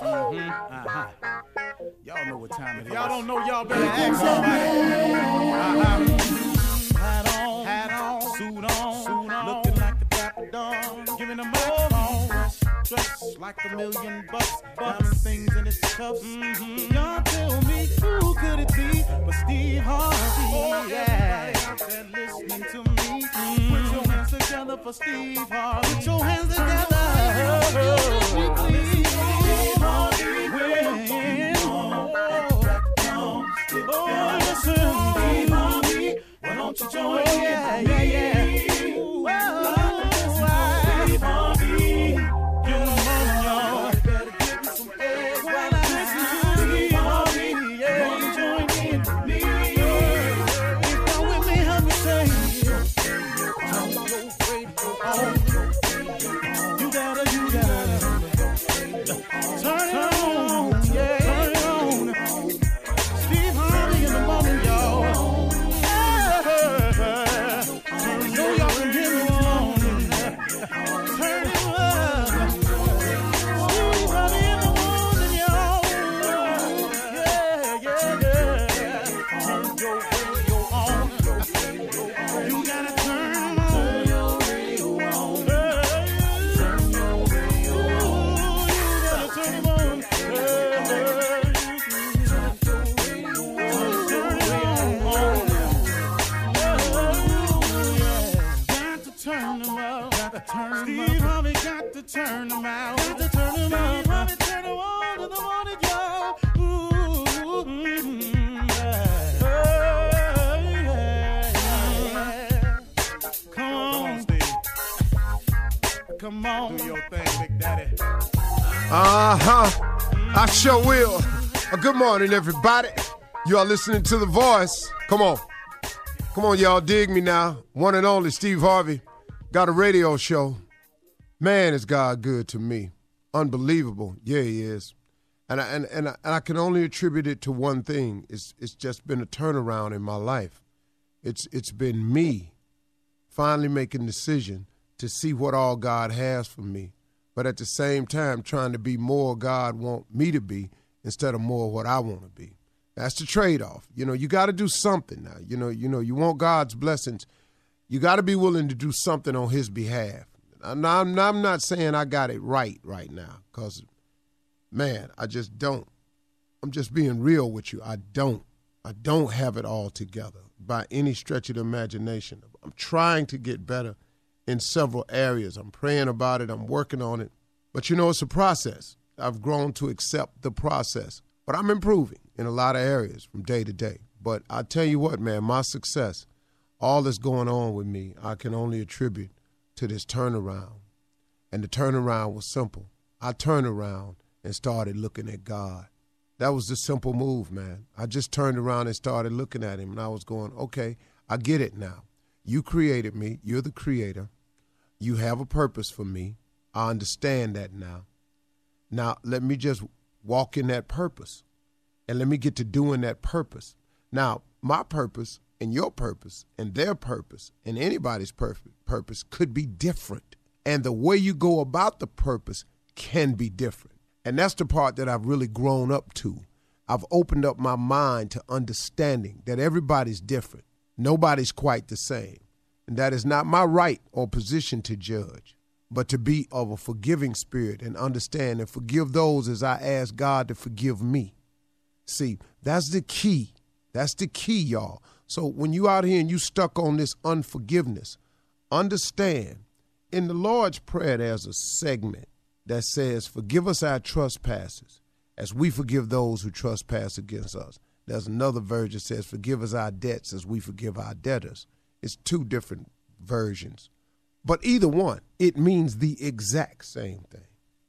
Y'all know what time it is. Y'all don't know, y'all better ask somebody. Hat on, suit on, looking like a dapper dog, giving them microphone, dressed like $1 million, diamond things in its cuffs. Y'all tell me who could it be but Steve Harvey? Oh, yeah. Everybody out there listening to me, put your hands together for Steve Harvey. Put your hands together. Steve Harvey. Oh, listen, Steve Harvey. Why don't you join me? Yeah. Steve Harvey. Get them on, y'all. Better give me some eggs while I listen to Steve Harvey. Yeah, won't you join in with me? If you're with me, help me say, turn your radio on. You gotta turn it on. Yeah, turn it on. Steve Harvey in the morning, y'all. So y'all can hear me on. Turn it up. Steve Harvey in the morning, y'all. Yeah. Turn your radio on. You gotta turn your radio on. Turn your radio on. You gotta turn it on. Steve Harvey got to turn them out. Got to turn them out. Steve Harvey turn them on to the morning, y'all. Come on, Steve. Come on. Do your thing, Big Daddy. I sure will. Good morning, everybody. You are listening to The Voice. Come on, y'all. Dig me now. One and only Steve Harvey. Got a radio show. Man, is God good to me. Unbelievable. Yeah, he is. And I can only attribute it to one thing. It's just been a turnaround in my life. It's been me finally making a decision to see what all God has for me, but at the same time trying to be more God want me to be instead of more what I want to be. That's the trade-off. You know, you got to do something now. You know, you want God's blessings. You got to be willing to do something on his behalf. I'm not saying I got it right now because, man, I just don't. I'm just being real with you. I don't have it all together by any stretch of the imagination. I'm trying to get better in several areas. I'm praying about it. I'm working on it. But, you know, it's a process. I've grown to accept the process. But I'm improving in a lot of areas from day to day. But I tell you what, man, my success, all that's going on with me, I can only attribute to this turnaround. And the turnaround was simple. I turned around and started looking at God. That was the simple move, man. I just turned around and started looking at him, and I was going, okay, I get it now. You created me. You're the creator. You have a purpose for me. I understand that now. Now, let me just walk in that purpose, and let me get to doing that purpose. Now, my purpose and your purpose and their purpose and anybody's purpose could be different, and the way you go about the purpose can be different. And that's the part that I've really grown up to. I've opened up my mind to understanding that everybody's different. Nobody's quite the same. And that is not my right or position to judge, but to be of a forgiving spirit and understand and forgive those as I ask God to forgive me. See, that's the key. That's the key, y'all. So when you out here and you stuck on this unforgiveness, understand in the Lord's Prayer there's a segment that says, forgive us our trespasses as we forgive those who trespass against us. There's another version that says, forgive us our debts as we forgive our debtors. It's two different versions. But either one, it means the exact same thing.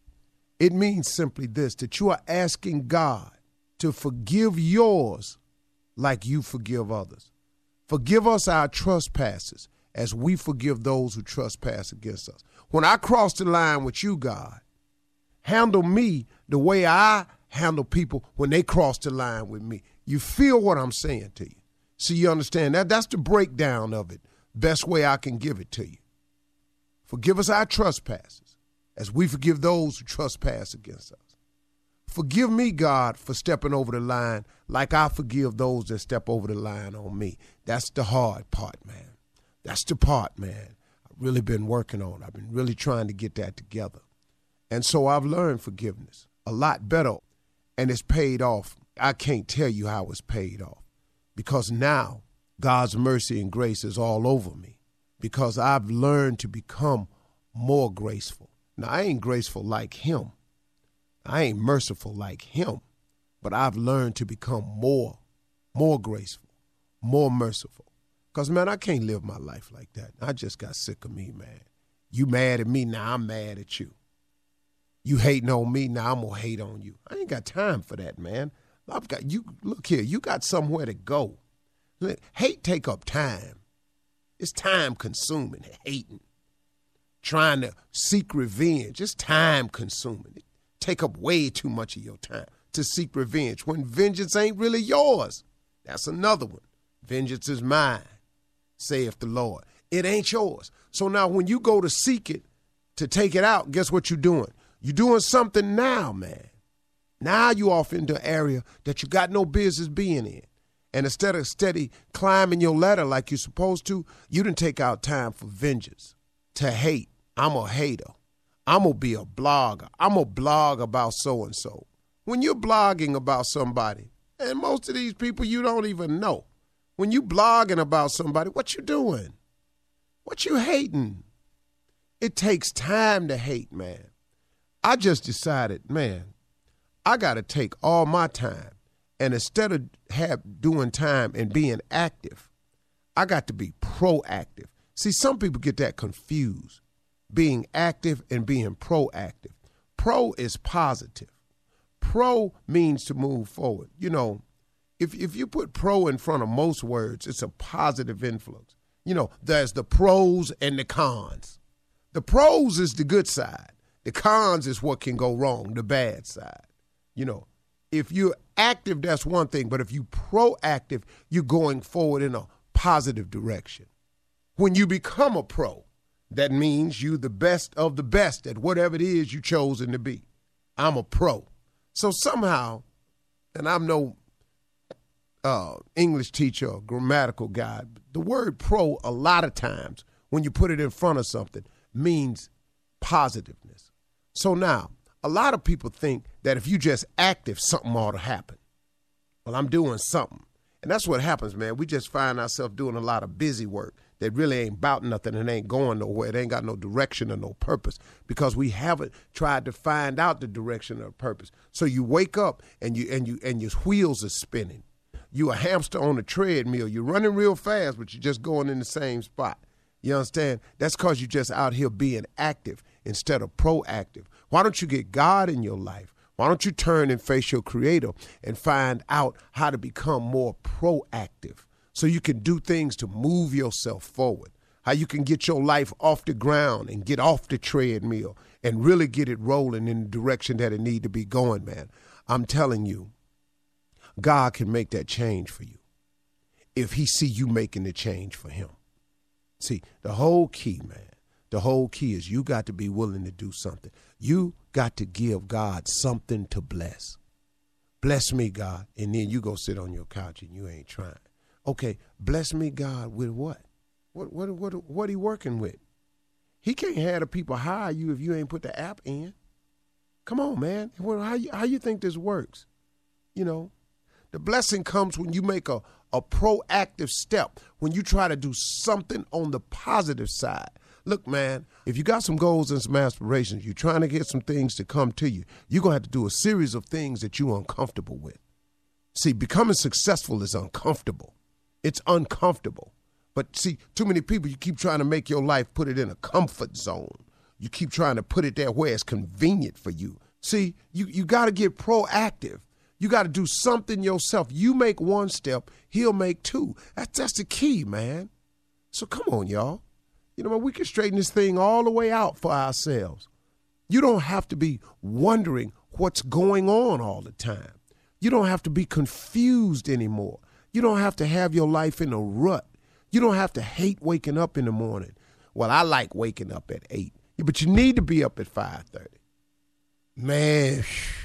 It means simply this, that you are asking God to forgive yours like you forgive others. Forgive us our trespasses as we forgive those who trespass against us. When I cross the line with you, God, handle me the way I handle people when they cross the line with me. You feel what I'm saying to you. So you understand that? That's the breakdown of it. Best way I can give it to you. Forgive us our trespasses as we forgive those who trespass against us. Forgive me, God, for stepping over the line like I forgive those that step over the line on me. That's the hard part, man. That's the part, man, I've really been working on. I've been really trying to get that together. And so I've learned forgiveness a lot better, and it's paid off. I can't tell you how it's paid off, because now God's mercy and grace is all over me, because I've learned to become more graceful. Now, I ain't graceful like him. I ain't merciful like him, but I've learned to become more graceful, more merciful. Because, man, I can't live my life like that. I just got sick of me, man. You mad at me, now I'm mad at you. You hating on me, now I'm going to hate on you. I ain't got time for that, man. I've got you. Look here, you got somewhere to go. Hate take up time. It's time consuming, hating. Trying to seek revenge. It's time consuming. It take up way too much of your time to seek revenge when vengeance ain't really yours. That's another one. Vengeance is mine, saith the Lord. It ain't yours. So now when you go to seek it, to take it out, guess what you're doing? You're doing something now, man. Now you off into an area that you got no business being in. And instead of steady climbing your ladder like you're supposed to, you didn't take out time for vengeance, to hate. I'm a hater. I'm going to be a blogger. I'm going to blog about so-and-so. When you're blogging about somebody, and most of these people you don't even know, when you blogging about somebody, what you doing? What you hating? It takes time to hate, man. I just decided, man, I got to take all my time, and instead of doing time and being active, I got to be proactive. See, some people get that confused, being active and being proactive. Pro is positive. Pro means to move forward. You know, if you put pro in front of most words, it's a positive influence. You know, there's the pros and the cons. The pros is the good side. The cons is what can go wrong, the bad side. You know, if you're active, that's one thing. But if you're proactive, you're going forward in a positive direction. When you become a pro, that means you the best of the best at whatever it is you chosen to be. I'm a pro. So somehow, and I'm no English teacher or grammatical guy, the word pro a lot of times when you put it in front of something means positiveness. So now, a lot of people think that if you just active, something ought to happen. Well, I'm doing something. And that's what happens, man. We just find ourselves doing a lot of busy work that really ain't about nothing and ain't going nowhere. It ain't got no direction or no purpose because we haven't tried to find out the direction or purpose. So you wake up and your wheels are spinning. You a hamster on a treadmill. You're running real fast, but you're just going in the same spot. You understand? That's because you're just out here being active instead of proactive. Why don't you get God in your life? Why don't you turn and face your Creator and find out how to become more proactive so you can do things to move yourself forward, how you can get your life off the ground and get off the treadmill and really get it rolling in the direction that it need to be going, man. I'm telling you, God can make that change for you if he see you making the change for him. See, the whole key, man, the whole key is you got to be willing to do something. You got to give God something to bless. Bless me, God, and then you go sit on your couch and you ain't trying. Okay, bless me, God, with what? What he working with? He can't have the people hire you if you ain't put the app in. Come on, man. How you think this works? You know, the blessing comes when you make a proactive step, when you try to do something on the positive side. Look, man, if you got some goals and some aspirations, you're trying to get some things to come to you, you're going to have to do a series of things that you're uncomfortable with. See, becoming successful is uncomfortable. It's uncomfortable. But see, too many people, you keep trying to make your life, put it in a comfort zone. You keep trying to put it there where it's convenient for you. See, you got to get proactive. You got to do something yourself. You make one step, he'll make two. That's the key, man. So come on, y'all. You know, we can straighten this thing all the way out for ourselves. You don't have to be wondering what's going on all the time. You don't have to be confused anymore. You don't have to have your life in a rut. You don't have to hate waking up in the morning. Well, I like waking up at 8, but you need to be up at 5:30. Man,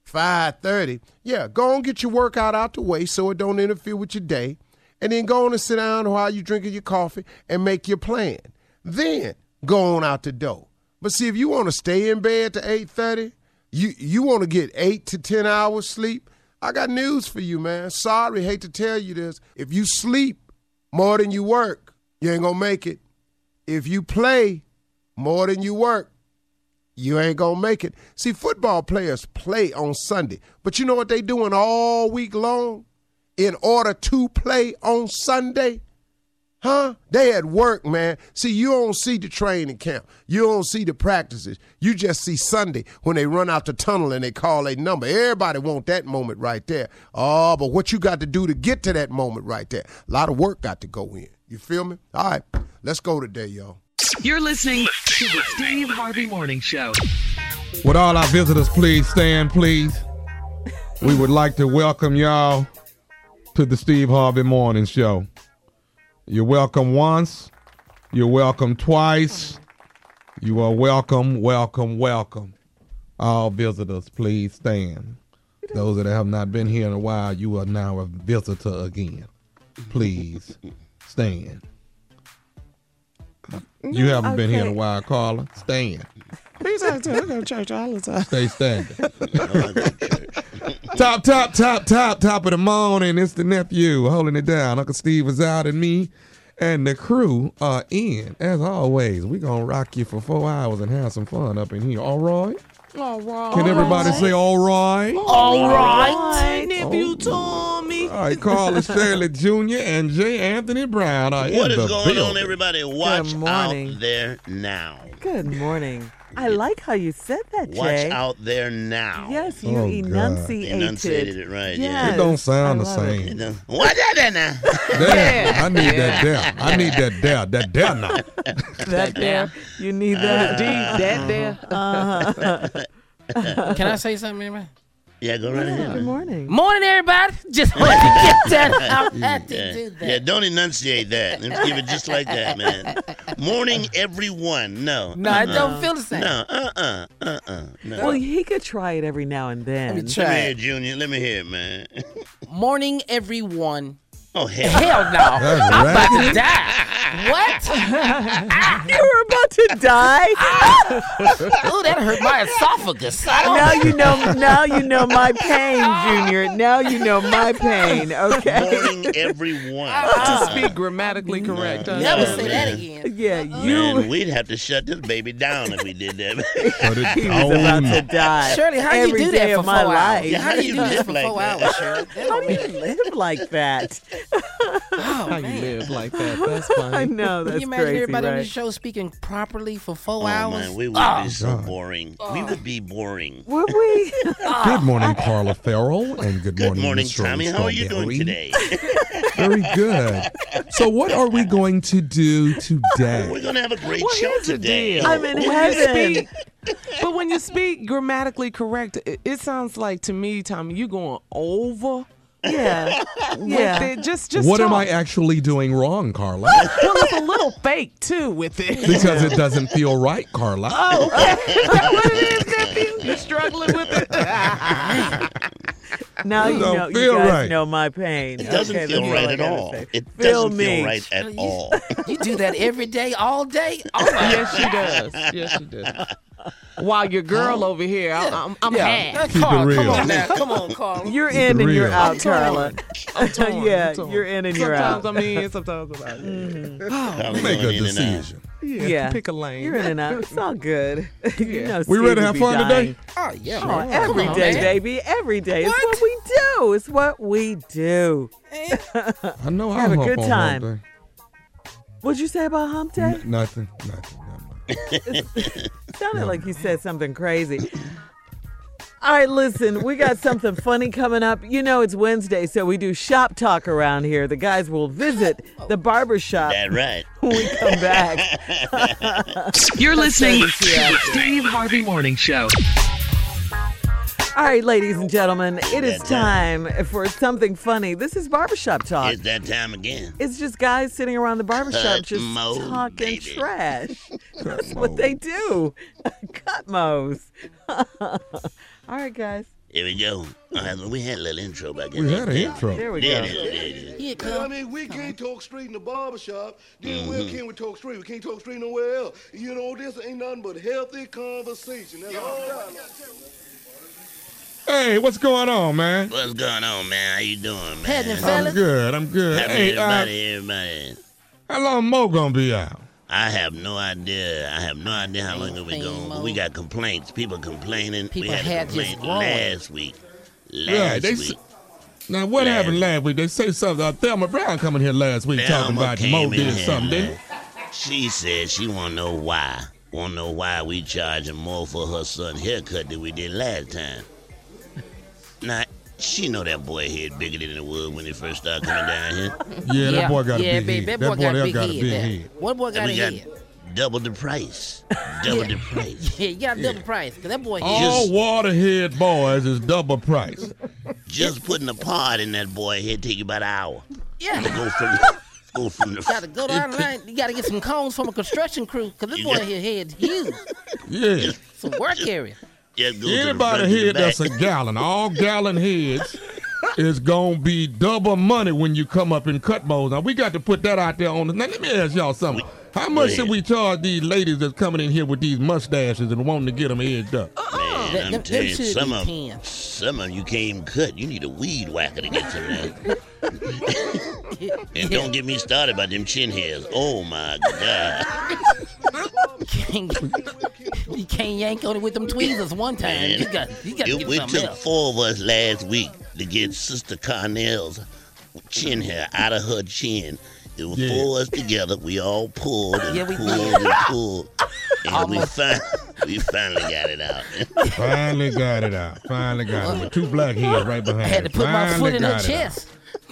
5:30, yeah, go on get your workout out the way so it don't interfere with your day. And then go on and sit down while you drinking your coffee and make your plan. Then go on out the door. But see, if you want to stay in bed to 8:30, you want to get 8 to 10 hours sleep, I got news for you, man. Sorry, hate to tell you this. If you sleep more than you work, you ain't going to make it. If you play more than you work, you ain't going to make it. See, football players play on Sunday. But you know what they doing all week long in order to play on Sunday? Huh? They at work, man. See, you don't see the training camp. You don't see the practices. You just see Sunday when they run out the tunnel and they call a number. Everybody want that moment right there. Oh, but what you got to do to get to that moment right there? A lot of work got to go in. You feel me? All right, let's go today, y'all. You're listening to the Steve Harvey Morning Show. Would all our visitors please stand, please? We would like to welcome y'all to the Steve Harvey Morning Show. You're welcome once. You're welcome twice. You are welcome, welcome, welcome. All visitors, please stand. Those that have not been here in a while, you are now a visitor again. Please stand. You haven't been here in a while, Carla. Stand. These are I go to church all the time. Stay standing. Top of the morning. It's the nephew holding it down. Uncle Steve is out and me and the crew are in. As always, we're going to rock you for 4 hours and have some fun up in here. All right? All right. Can everybody say all right? All right. Nephew Tommy. All right, Carla Shirley Jr. and J. Anthony Brown are What in the is going building. on, everybody? Watch Good morning. out there now. Good morning. I like how you said that, Jay. Watch out there now. Yes, you Oh, God. enunciated. Enunciated it right, Yes. It don't sound the I love same. Watch out there now. Damn, I need that there. I need that there. That there now. That there. You need that. That there. Uh-huh. Can I say something, man? Yeah, go right ahead. Good man. morning. Morning, everybody. Just wanted to get that out. I had to do that. Yeah, don't enunciate that. Let's give it just like that, man. Morning, everyone. No. No, I don't feel the same. No, no. Well, he could try it every now and then. Let me Let try me it. hear it, Junior. Let me hear it, man. Morning, everyone. Oh, hell. Hell no. That's I'm about raggedy. to die. What? You were about to die. Oh, that hurt my esophagus. I don't Now you know my pain, Junior. Now you know my pain. Okay. Morning, everyone. Uh-huh. To speak grammatically correct. No, never no, say man. that again. Yeah, Man, we'd have to shut this baby down if we did that. Put it He was about to on. die. Shirley, how every you do day that for of my 4 life. hours? How do you do this for Like 4 that. hours, Shirley? How do you live like that? Oh, How man. you live like that? That's funny. I know, that's Can you imagine crazy, everybody on right? the show speaking properly for 4 Oh, hours? man, we would Oh. be so boring. We would be boring. Would we? Good morning, Carla Farrell, and good Good morning, morning, Miss Shirley Tommy. How are you doing Strawberry. today? Very good. So what are we going to do We're today? going to have a great Well, show here's the today. deal. I'm in When you heaven. speak- But when you speak grammatically correct, it sounds like to me, Tommy, you going over. Yeah. Yeah. With it. Just What am talk. I actually doing wrong, Carla? Well, it's a little fake too with it. Because it doesn't feel right, Carla. Oh, okay. Is that what it is, nephew? You're struggling with it. Now you Don't know. feel You guys right. know my pain. It doesn't Okay, feel that's right all I at gotta all. say. It Feel doesn't me. feel right at all. You do that every day, all day? Oh, my Yes, she does. Yes, she does. While your girl over here, I'm half. Keep it Carl, real. come on now. Come on, Carl. You're Keep in it and you're real. out, Carla. I'm torn. Yeah, I'm torn. you're in and you're out. Sometimes I'm in, sometimes I'm out. Probably Make a going in and out. decision. Yeah. Pick a lane. You're in and out. It's all good. You know, We Steve ready to would have be fun dying. today? Oh, yeah, Oh, man. every Come on, day, man. baby. Every day. It's what we do. It's what we do. I know Have I'm a up good on time. hump What'd you say about hump day. day? Nothing. Sounded like you said something crazy. All right, listen, we got something funny coming up. You know it's Wednesday, so we do shop talk around here. The guys will visit the barber shop That's right. when we come back. You're listening to Yeah. the Steve Harvey Morning Show. All right, ladies and gentlemen, it is That time for something funny. This is barbershop talk. It's that time again. It's just guys sitting around the barbershop Cut just mode, talking baby. trash. That's what they do. Cut mows. All right, guys. Here we go. We had a little intro back We had an intro. There we There go. it is. There it is. Here it I come. mean, we can't talk street in the barbershop. Then where can we talk street? We can't talk street nowhere else. You know, this ain't nothing but healthy conversation. That's all. Hey, what's going on, man? What's going on, man? How you doing, man? Happening, I'm fellas? good. I'm good. Happy Hey, everybody. how long Mo gonna be out? I have no idea. how long it was Anything, going. Mo? We got complaints. People complaining. People we had a had just complaint growing. last week. Right, they Last week. Now, what Last- happened last week? They say something. Thelma Brown coming here last week talking Thelma about came Mo in did here, something, didn't man. She said she want to know why. Want to know why we charging more for her son's haircut than we did last time. Now, she know that boy head bigger than it was when he first started coming down here. Yeah, that boy got a big baby, head. That boy got a big got a head. big there. head. What boy got And a we got head? double the price. Double the price. Yeah, you got double price. Cause that boy head. All waterhead boys is double price. Just putting a part in that boy head take you about an hour. Yeah. Go from the. Gotta go down the line. You gotta get some cones from a construction crew. Cause this You boy got- here head's huge. Yeah. Some work area. Just go to the Anybody front to the head that's back. a gallon, all gallon heads is gonna be double money when you come up in cut modes. Now we got to put that out there on the. Now let me ask y'all something. How much should we charge these ladies that's coming in here with these mustaches and wanting to get them edged up? Man, I'm Them telling you, should some be of 10. some of you can't even cut. You need a weed whacker to get some of that. And don't get me started about them chin hairs. Oh my God. You can't yank on it with them tweezers one time. Man, You got to get we something took else. 4 of us last week to get Sister Carnell's chin hair out of her chin. It was Yeah. 4 of us together. We all pulled and Yeah, we pulled did. and pulled. And we finally got it out. Finally got it out. Finally got it. With 2 black heads right behind I had to it. put my Finally foot in her got it out. chest.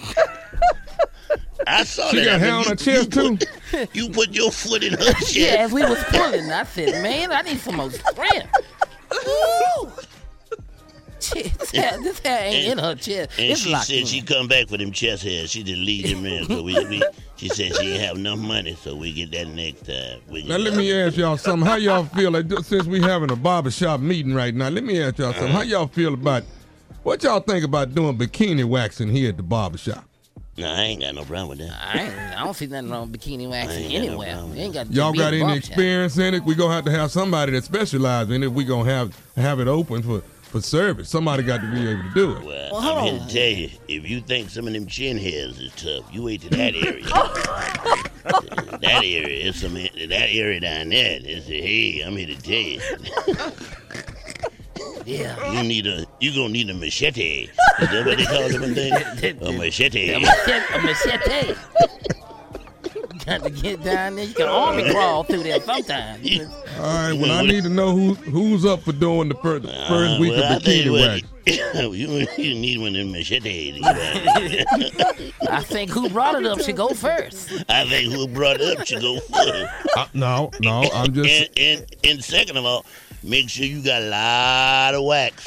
I saw She that. got hair I on mean, her chest too. You put your foot in her chest. Yeah, as we was pulling, I said, man, I need some more strength. Ooh. Shit, this hair ain't in her chest. And It's she locked said in. she come back for them chest hairs. She just leave them in. So she said she didn't have enough money, so we get that next time. Now let me ask y'all something. How y'all feel like since we having a barbershop meeting right now? Let me ask y'all something. How y'all feel about what y'all think about doing bikini waxing here at the barbershop? No, I ain't got no problem with that. I don't see nothing wrong with bikini waxing ain't got no anywhere. problem. You ain't got to Y'all be got a any barbershop. experience in it? We gonna have somebody that specializes in it. We gonna have it open for service. Somebody got to be able to do it. Well, Well, I'm hold here on. to tell you, if you think some of them chin hairs is tough, you wait to that area. That area, it's that area down there. It's hey, I'm here to tell you. Yeah. You gonna need a machete. Is that what they call them thing? A machete. A machete. Got to get down there. You can army crawl through there sometimes. All right. Well, I need to know who's up for doing the first week well, I of tell you bikini what, wax. you need one of them machetes to get out there. I think who brought it up should go first. I think who brought it up should go first. No, I'm just. And second of all, make sure you got a lot of wax.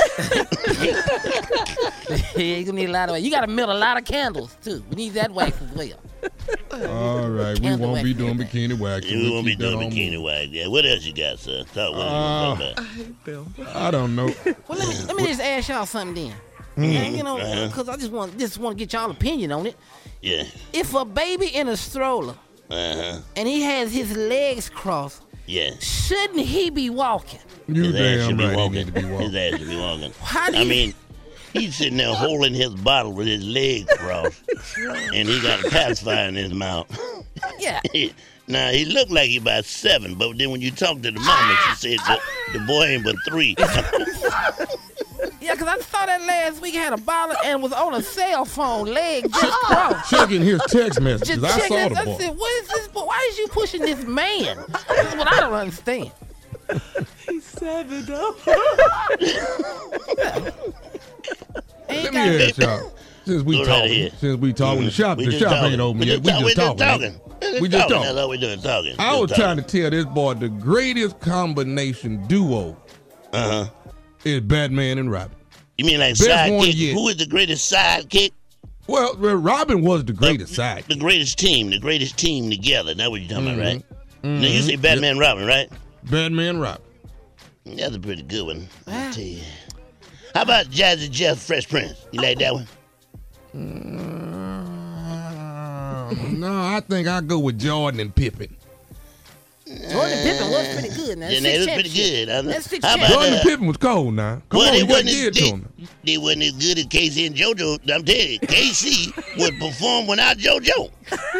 Yeah, you gonna need a lot of wax. You gotta melt a lot of candles too. We need that wax as well. All right, we Candle won't be wax, doing everything. bikini wax. We won't be keep that doing on bikini moving. wax. Yeah, what else you got, sir? Talk what you about. I don't know. Well, let me just ask y'all something then. And, you know, because I just want to get y'all opinion on it. Yeah. If a baby in a stroller Uh-huh. and he has his legs crossed, Yeah. shouldn't he be walking? You His ass damn should be right. He walking. need to be His walking. ass should be walking. How do I you- mean, he's sitting there holding his bottle with his legs crossed, and he got a pacifier in his mouth. Yeah. Now, he looked like he about 7, but then when you talk to the mama, she said the boy ain't but 3. Yeah, because I saw that last week. Had a bottle and was on a cell phone, leg just crossed. Checking his text messages. Just I checking saw this. the I boy. said, what is this boy? Why is you pushing this man? This is what I don't understand. He's 7 though. Ain't Let me got- ask y'all. Since we Go right talking, ahead. the shop We just ain't talking. open We yet. just We just talking. talking. We just That's talking. all we doing, talking. I was trying to tell this boy the greatest combination duo Uh-huh. is Batman and Robin. You mean like Best one sidekick? yet. Who is the greatest sidekick? Well, Robin was the greatest side. The greatest team together. That's what you're talking about, right? Mm-hmm. Now, you say Batman and Robin, right? Batman and Robin. That's a pretty good one, I'll tell you. How about Jazzy Jeff Fresh Prince? You like that one? No, I think I'll go with Jordan and Pippen. Jordan Pippen was pretty good. Now. Yeah, that was pretty good. That's six How about, Jordan and Pippen was cold now. Come on, what did to him? They wasn't as good as KC and JoJo. I'm telling you, KC would perform without JoJo.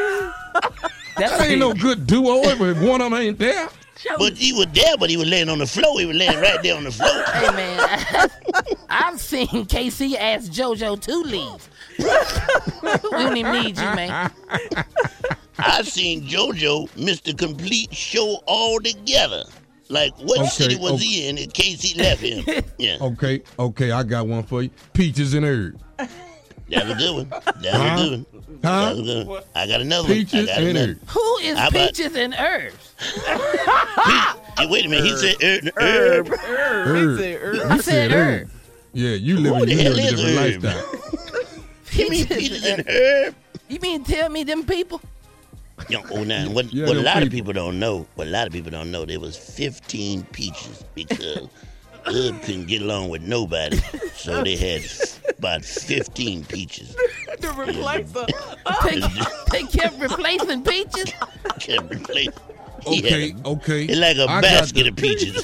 That ain't no good duo if one of them ain't there. But he was there, but he was laying on the floor. He was laying right there on the floor. Hey, man, I've seen KC ask JoJo to leave. We don't even need you, man. I seen JoJo miss the complete show altogether. Like, what city was he in that KC left him? Yeah. Okay, I got one for you. Peaches and Herb. That was a good one. That was a good one. That was a good one. I got another Peaches one. and Herb. Who is Peaches and Herbs? Wait a minute. He said Herb. I said Herb. Yeah, you live in a different lifestyle. You mean Peaches and Herb? You mean tell me them people? Yo, what a lot of people don't know, there was 15 peaches because Herb couldn't get along with nobody, so they had about 15 peaches. To replace them. They kept replacing peaches? Kept replacing. Okay. It's like a basket of peaches.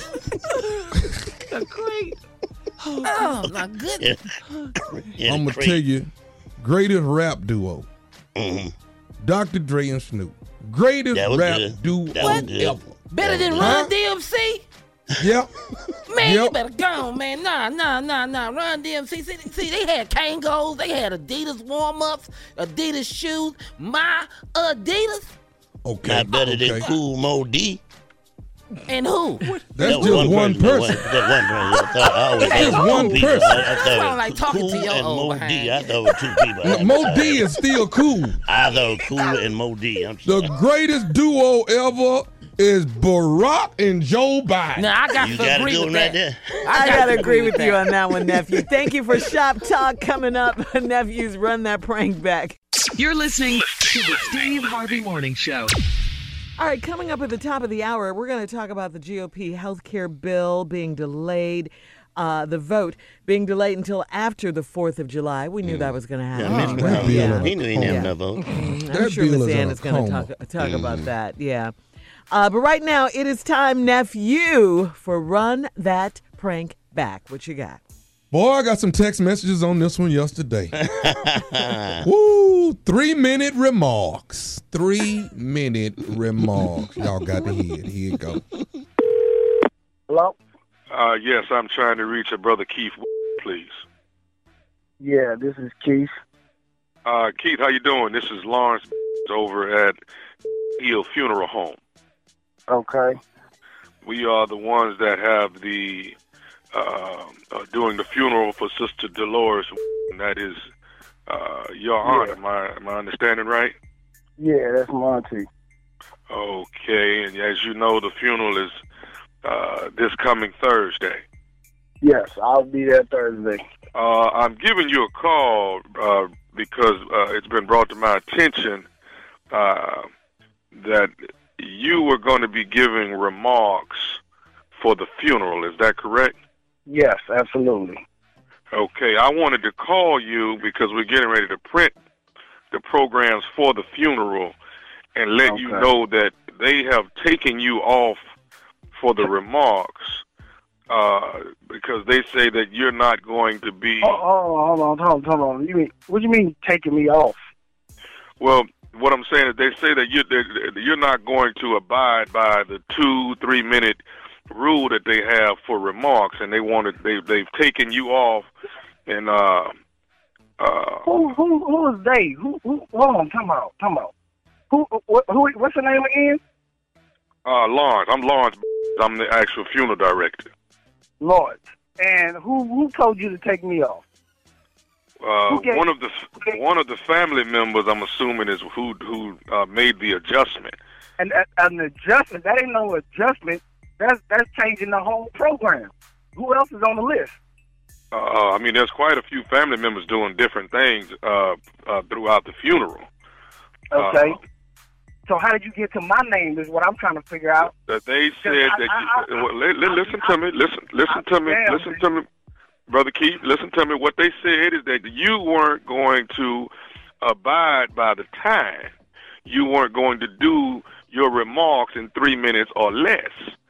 Great. Oh, my goodness. Yeah, I'm going to tell you, greatest rap duo. Mm-hmm. Dr. Dre and Snoop. Greatest rap duo ever. Better than Run DMC? Yep. Man, you better go on, man. Nah. Run DMC. See, they had Kangos. They had Adidas warm-ups, Adidas shoes. My Adidas. Okay. Not better than Cool Mo D. And who? That's just one person. That's just one person. I sound like talking to your old behind. I thought it was two people. Mo D is still cool. I thought Cool and Mo D. The greatest duo ever is Barack and Joe Biden. Now, I got to agree with that. Right I got to agree with you on that one, nephew. Thank you for Shop Talk coming up. Nephews, run that prank back. You're listening to the Steve Harvey Morning Show. All right, coming up at the top of the hour, we're going to talk about the GOP health care bill being delayed, the vote being delayed until after the 4th of July. We knew that was going to happen. He knew he didn't have no vote. I'm sure Miss Ann is going to talk about that, yeah. But right now, it is time, nephew, for Run That Prank Back. What you got? Boy, I got some text messages on this one yesterday. Woo, 3-minute remarks. 3-minute remarks. Y'all got to hear it. Here you go. Hello? Yes, I'm trying to reach a brother Keith, please. Yeah, this is Keith. Keith, how you doing? This is Lawrence over at Hill Funeral Home. Okay. We are the ones that have the doing the funeral for Sister Dolores, and that is your aunt. Am I understanding right? Yeah, that's my auntie. Okay, and as you know, the funeral is this coming Thursday. Yes, I'll be there Thursday. I'm giving you a call because it's been brought to my attention that you were going to be giving remarks for the funeral. Is that correct? Yes, absolutely. Okay, I wanted to call you because we're getting ready to print the programs for the funeral and let you know that they have taken you off for the remarks because they say that you're not going to be... hold on. What do you mean taking me off? Well, what I'm saying is they say that you're not going to abide by the 2-3 minute rule that they have for remarks, and they've taken you off. And who is they? Who? Hold on, come out. Who? What's the name again? Lawrence. I'm Lawrence. I'm the actual funeral director. Lawrence. And who told you to take me off? One of the family members, I'm assuming, is who made the adjustment. And an adjustment? That ain't no adjustment. That's changing the whole program. Who else is on the list? I mean, there's quite a few family members doing different things throughout the funeral. Okay. So how did you get to my name is what I'm trying to figure out. That they said that listen to me. Brother Keith, listen to me. What they said is that you weren't going to abide by the time. You weren't going to do your remarks in 3 minutes or less.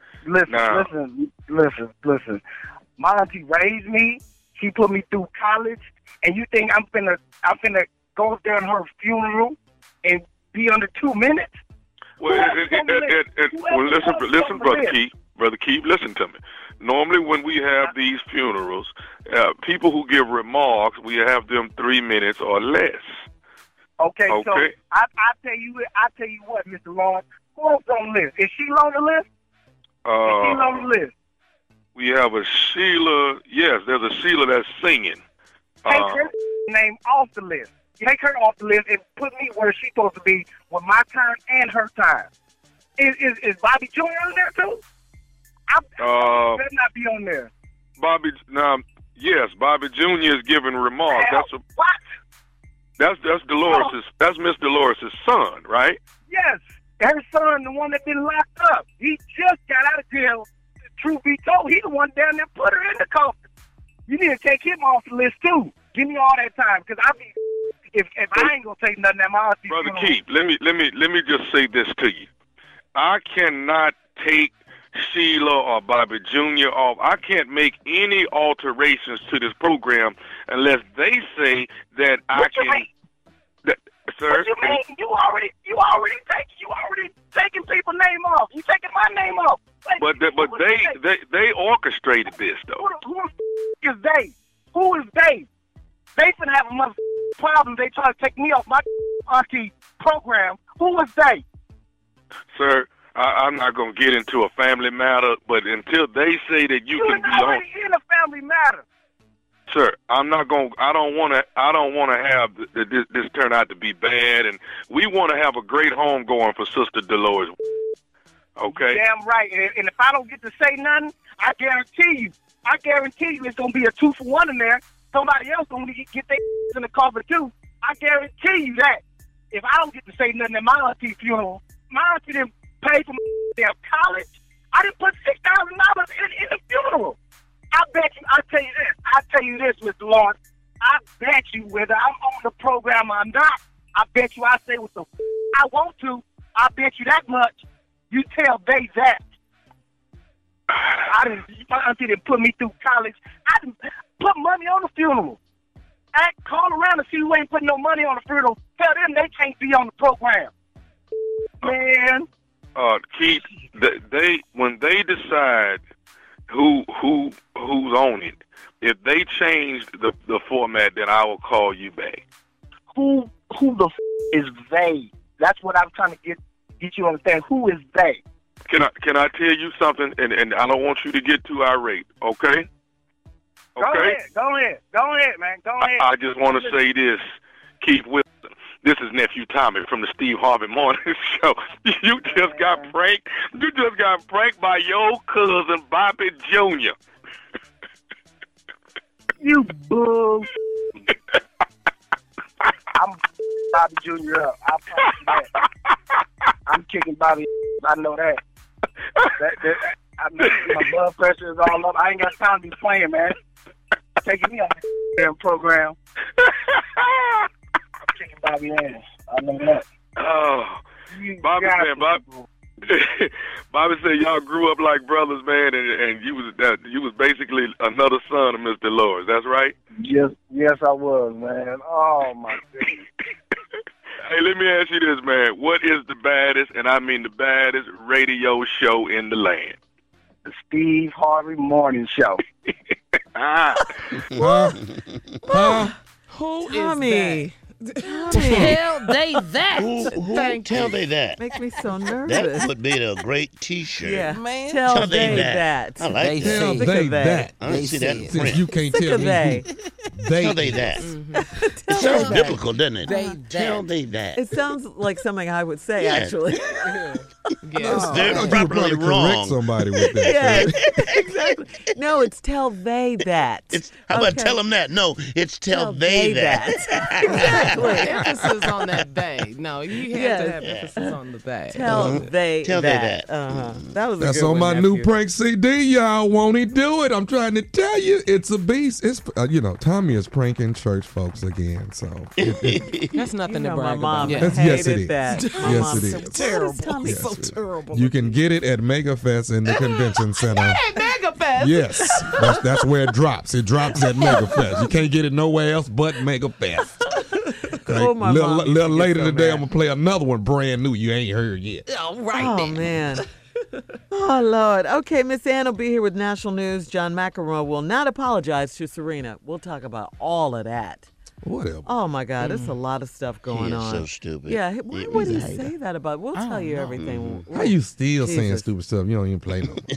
Listen. My auntie raised me. She put me through college, and you think I'm finna go up there in her funeral and be under 2 minutes? Well, listen, Brother Keith. Brother Keith, listen to me. Normally, when we have these funerals, people who give remarks, we have them 3 minutes or less. Okay. So I tell you what, Mr. Lawrence. Who else on the list? Is Sheila on the list? Is Sheila on the list? We have a Sheila. Yes, there's a Sheila that's singing. Take her name off the list. Take her off the list and put me where she's supposed to be with my time and her time. Is Bobby Jr. on there too? I better not be on there. Yes, Bobby Jr. is giving remarks. What? That's Dolores'. That's Miss Dolores' son, right? Yes, her son, the one that been locked up. He just got out of jail. Truth be told, he the one down there put her in the coffin. You need to take him off the list too. Give me all that time, because if I ain't gonna take nothing at my auntie. Brother Keith, let me just say this to you. I cannot take Sheila or Bobby Jr. off. I can't make any alterations to this program unless they say that I can. Sir, what you mean? You already taking people's name off. You taking my name off. But they orchestrated this though. Who is they? Who is they? They finna have a mother problem. They try to take me off my auntie program. Who is they? Sir, I'm not gonna get into a family matter, but until they say that you can be on. You're already in a family matter. Sir, I'm not going. I don't want to have this turn out to be bad, and we want to have a great home going for Sister Dolores. Okay. Damn right. And if I don't get to say nothing, I guarantee you, it's gonna be a 2-for-1 in there. Somebody else gonna get their in the cover too. I guarantee you that. If I don't get to say nothing at my auntie's funeral, my auntie didn't pay for my damn college. I didn't put $6,000 in the funeral. I tell you this, Mr. Lawrence. I bet you whether I'm on the program or not, I bet you I say what the I want to. I bet you that much. You tell they that. My auntie didn't put me through college. I didn't put money on the funeral. Call around and see who ain't putting no money on the funeral. Tell them they can't be on the program. Man. Keith, when they decide who's on it, if they change the format, then I will call you back. Who the is they? That's what I'm trying to get you to understand. Who is they? Can I tell you something? And I don't want you to get too irate, okay? Okay. Go ahead, man. Go ahead. I just want to say this, Keith Wilson. This is Nephew Tommy from the Steve Harvey Morning Show. You just got pranked. You just got pranked by your cousin Bobby Jr. You bull. I'm Bobby Jr. up. I promise you that. I'm kicking Bobby. I know that. I know my blood pressure is all up. I ain't got time to be playing, man. Taking me on the damn program. I'm kicking Bobby ass. I know that. Oh, Bobby said y'all grew up like brothers, man, and you was basically another son of Miss Dolores. That's right. Yes, I was, man. Oh my goodness. Hey, let me ask you this, man. What is the baddest, and I mean the baddest, radio show in the land? The Steve Harvey Morning Show. Who Tommy. is that? Tell they that. Who tell they that? Makes me so nervous. That would be a great T-shirt. Yeah, man. Tell Tell they they that. that. I like They that. Tell Sick they of that. I don't see that in Since print. you can't Sick tell of me they. Tell they that. It sounds biblical, doesn't it? Tell they that. It sounds like something I would say, actually. They're properly wrong. Correct somebody with that. Yes, exactly. No, it's tell they that. How about tell them that? No, it's tell they that. Exactly. Emphasis on that they. No, you have to have emphasis on the they. Tell they that. That was a That's good on one, my new nephew. prank CD, y'all. Won't he do it? I'm trying to tell you, it's a beast. It's Tommy is pranking church folks again, so That's nothing to my brag mom about. yes, it is. that. My Yes, mom it said, is. Terrible. Tommy Yes, so it is. terrible. you can get it at MegaFest in the convention center. MegaFest. Yes, that's where it drops. It drops at MegaFest. You can't get it nowhere else but MegaFest. Oh, my little mom used to little get later so today, mad. I'm gonna play another one brand new you ain't heard yet. All right. Oh, man. Oh, Lord. Okay, Miss Ann will be here with national news. John McEnroe will not apologize to Serena. We'll talk about all of that. Whatever. Oh, my God. There's a lot of stuff going He is on. so stupid. Yeah, why would he say that about? We'll tell you everything. How you still saying Jesus. stupid stuff? You don't even play no more.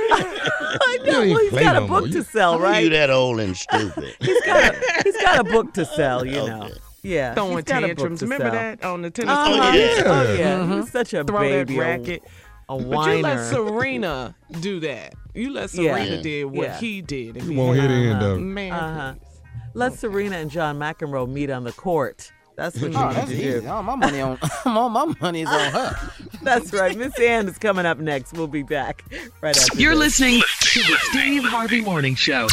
I know. You Well, ain't he's got a play no book more. to sell, How are right? you that old and stupid? He's got a book to sell, you know. Okay. Yeah. Throwing he's got a book tantrums. to Remember sell. that on the tennis Uh-huh. court? yeah. Oh, yeah. Mhm. He's such a Throw baby. that racket. A But whiner. you let Serena do that. You let Serena Yeah. did what Yeah. he did. And You be won't hear the end of it. Man, Uh-huh. Let Serena and John McEnroe meet on the court. That's what you Oh, need that's to easy. do. All my money on all my money is on her. That's right. Miss Ann is coming up next. We'll be back right after You're this. listening to the Steve Harvey Morning Show.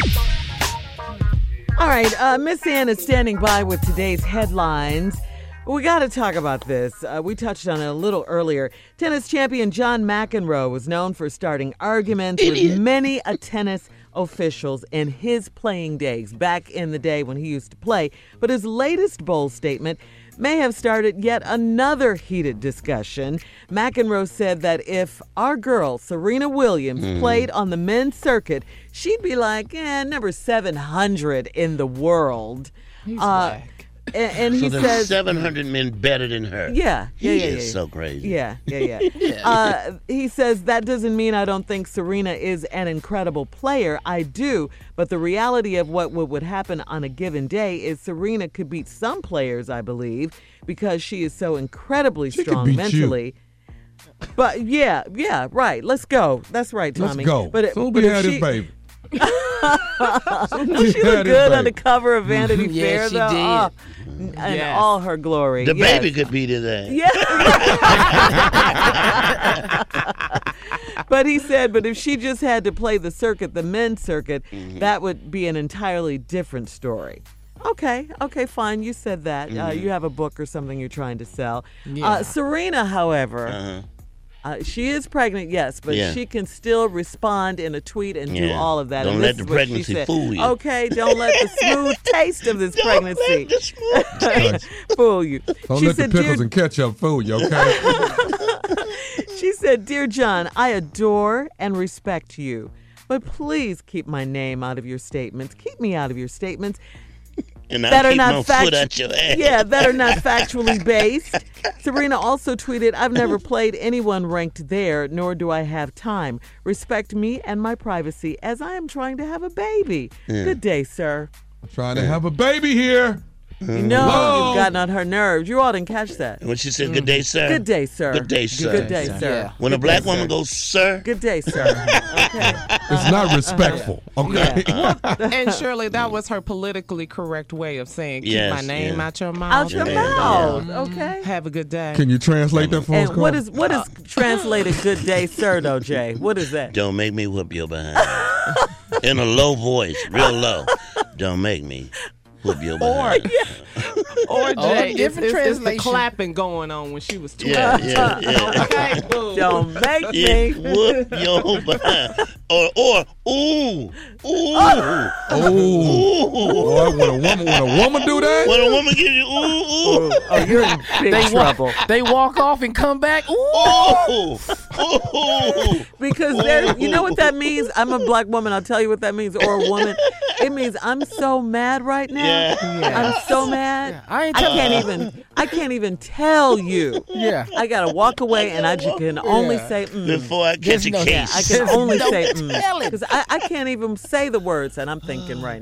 All right. Miss Ann is standing by with today's headlines. We got to talk about this. We touched on it a little earlier. Tennis champion John McEnroe was known for starting arguments with many a tennis officials in his playing days, back in the day when he used to play. But his latest bold statement may have started yet another heated discussion. McEnroe said that if our girl, Serena Williams, played on the men's circuit, she'd be like, number 700 in the world. he's whack. And he So there's says 700 men better than her. Yeah. He is so crazy. Yeah. He says that doesn't mean I don't think Serena is an incredible player. I do. But the reality of what would happen on a given day is Serena could beat some players, I believe, because she is so incredibly She could strong beat you. mentally. But yeah, right. Let's go. That's right, Tommy. Let's go. But Soon but we if had she, this baby. Does she had look his good on the baby. cover of Vanity Yeah, Fair, she though? did. Oh, in Yes. all her glory. The Yes. baby could be to that. But he said, but if she just had to play the circuit, the men's circuit, that would be an entirely different story. Okay, fine. You said that. You have a book or something you're trying to sell. Yeah. Serena, however, she is pregnant, yes, but Yeah. she can still respond in a tweet and do Yeah. all of that. Don't And let this the is what she pregnancy said. fool you. Okay, don't let the smooth taste of this pregnancy fool you. Don't She let the said, pickles "Dear and ketchup fool you, okay? She said, "Dear John, I adore and respect you, but please keep my name out of your statements. Keep me out of your statements And I that are keep not no foot out your ass. Yeah, that are not factually based." Serena also tweeted, "I've never played anyone ranked there, nor do I have time. Respect me and my privacy as I am trying to have a baby. Good day, sir." Trying to have a baby here. You know Hello? you've gotten on her nerves. You all didn't catch that. When she said, "Good day, sir." Good day, sir. Good day, sir. Good day, sir. Yeah. When a Good black day, woman sir. goes, "Sir," Good day, sir. Okay. It's not respectful, okay? And Shirley, that was her politically correct way of saying, keep Yes, my name yeah. out your mouth. Out your and, mouth. Okay. Have a good day. Can you translate that for us, And what Carl? is translated "good day, sir" though, Jay? What is that? don't make me whoop your behind. In a low voice, real low. Don't make me whoop your behind. Or Jay, different it's the translation. clapping going on when she was tweeting. Yeah. Okay, boom. Don't make Yeah, me. whoop your behind. Or ooh. Oh, boy, when a woman do that? When a woman gives you ooh. Oh, you're in big trouble. They walk off and come back. Ooh. Ooh. Because there, you know what that means? I'm a black woman. I'll tell you what that means. Or a woman. It means I'm so mad right now. Yeah. I'm so mad. I ain't I telling can't even tell you. Yeah. I gotta walk away, and I just can only say Before I catch a no- case. I can only say tell it. because I can't even say the words that I'm thinking right now.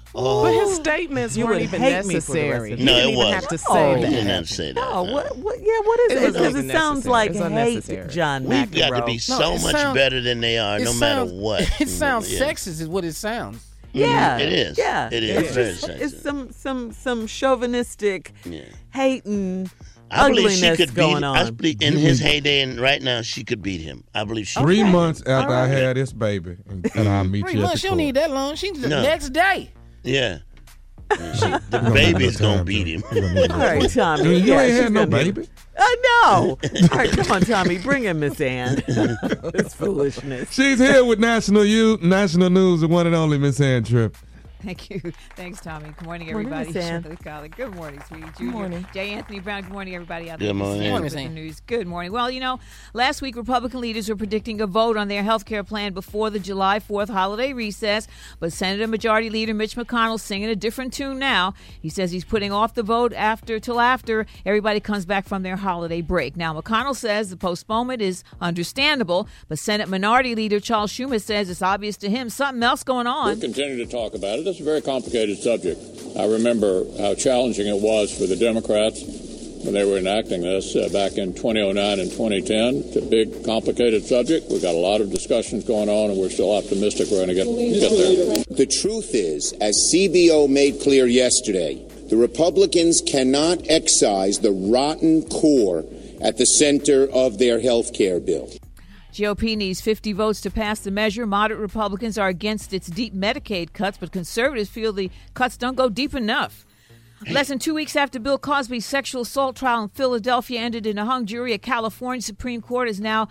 Oh. But his statements You weren't would even hate me for the rest necessary. of He the No, didn't it even wasn't. have to No, say He that. didn't have to say that. Oh, no. what is It it? wasn't Because it even sounds necessary. like It's hate, unnecessary. John We've got to be McEnroe. so it much sounds- better than they are, It no sounds- matter what. It sounds Yeah. sexist, is what it sounds. Yeah, It is. Yeah, It is. It's, Very just, sexist. it's some chauvinistic, Yeah. hating I believe ugliness she could going beat. on. I believe in his heyday, and right now she could beat him. I believe she. 3 could. months after I had this baby, and I'll meet 3 you at months, the she don't court. need that long. She the No. next day. Yeah. The gonna baby's need no gonna time, beat Joe. him. You gonna need no All right, time. Tommy. You yeah, ain't she's had no gonna be- baby. No. All right, come on, Tommy. Bring in Miss Ann. It's foolishness. She's here with national news, the one and only Miss Ann Tripp. Thank you. Thanks, Tommy. Good morning, Good morning, everybody. Miss Ann. Shirley Colley. Good morning, sweetie. Good Junior. morning. J. Anthony Brown. Good morning, everybody out Good there. morning. Good morning, With Miss the Ann. news. Good morning. Well, last week Republican leaders were predicting a vote on their health care plan before the July 4th holiday recess, but Senator Majority Leader Mitch McConnell's singing a different tune now. He says he's putting off the vote till after everybody comes back from their holiday break. Now, McConnell says the postponement is understandable, but Senate Minority Leader Charles Schumer says it's obvious to him something else going on. We'll continue to talk about it. It's a very complicated subject. I remember how challenging it was for the Democrats when they were enacting this back in 2009 and 2010. It's a big, complicated subject. We've got a lot of discussions going on, and we're still optimistic we're going to get there. The truth is, as CBO made clear yesterday, the Republicans cannot excise the rotten core at the center of their health care bill. GOP needs 50 votes to pass the measure. Moderate Republicans are against its deep Medicaid cuts, but conservatives feel the cuts don't go deep enough. Less than 2 weeks after Bill Cosby's sexual assault trial in Philadelphia ended in a hung jury, a California Supreme Court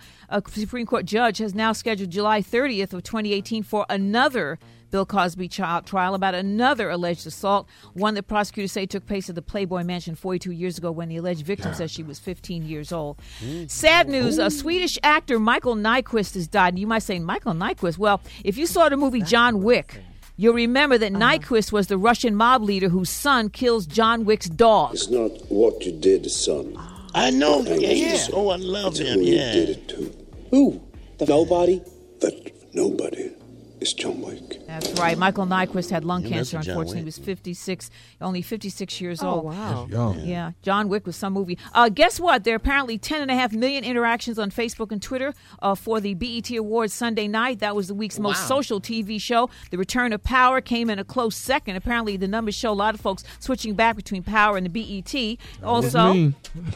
judge has now scheduled July 30th of 2018 for another Bill Cosby trial about another alleged assault, one that prosecutors say took place at the Playboy Mansion 42 years ago when the alleged victim says she was 15 years old. Sad news, a Swedish actor, Michael Nyqvist, has died. And you might say, Michael Nyqvist? Well, if you saw the movie John Wick, you'll remember that Nyqvist was the Russian mob leader whose son kills John Wick's dog. It's not what you did, son. I know. Yeah. Oh, I love It's him. who you Yeah. did it to. Who? Nobody? That nobody is John Wick. That's right. Michael Nyqvist had lung You cancer, missed John unfortunately. He Wick. was 56, only 56 years Oh, old. wow. That's young. Yeah, John Wick was some movie. Guess what? There are apparently 10.5 million interactions on Facebook and Twitter for the BET Awards Sunday night. That was the week's most social TV show. The Return of Power came in a close second. Apparently, the numbers show a lot of folks switching back between Power and the BET. Also,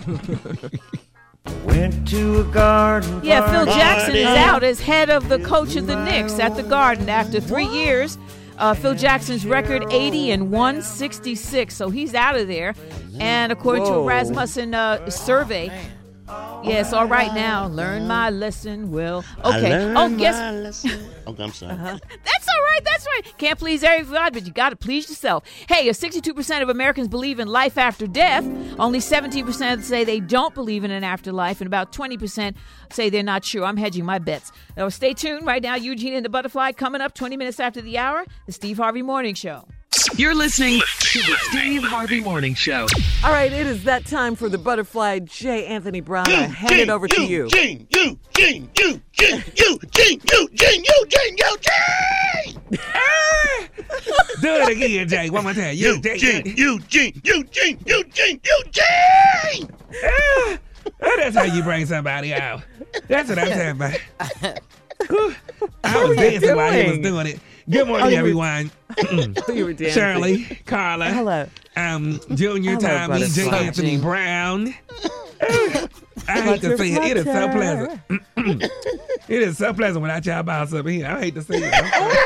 Went to a garden. yeah, Phil party. Jackson is out as head of the coach of the Knicks at the Garden after 3 years. Phil Jackson's record 80 and 166, so he's out of there. And according to a Rasmussen survey, yes, all right now, learn my lesson well. Okay. Okay, I'm sorry. That's all right. That's right. Can't please everybody, but you got to please yourself. Hey, 62% of Americans believe in life after death. Only 17% say they don't believe in an afterlife, and about 20% say they're not sure. I'm hedging my bets. Now, stay tuned. Right now, Eugene and the Butterfly coming up 20 minutes after the hour. The Steve Harvey Morning Show. You're listening to the Steve Harvey Morning Show. All right, it is that time for the Butterfly. J. Anthony Brown, I hand it over to you. Eugene. Do it again, Jay. One more time. Eugene. That's how you bring somebody out. That's what I'm talking about. I was dancing while he was doing it. Good morning, everyone. You were dancing. Shirley, Carla. Hello. Junior, Hello, Tommy, J. Butterfly. Anthony Brown. I hate to say it. It is so pleasant. It is so pleasant without y'all bounce up here. I hate to say it.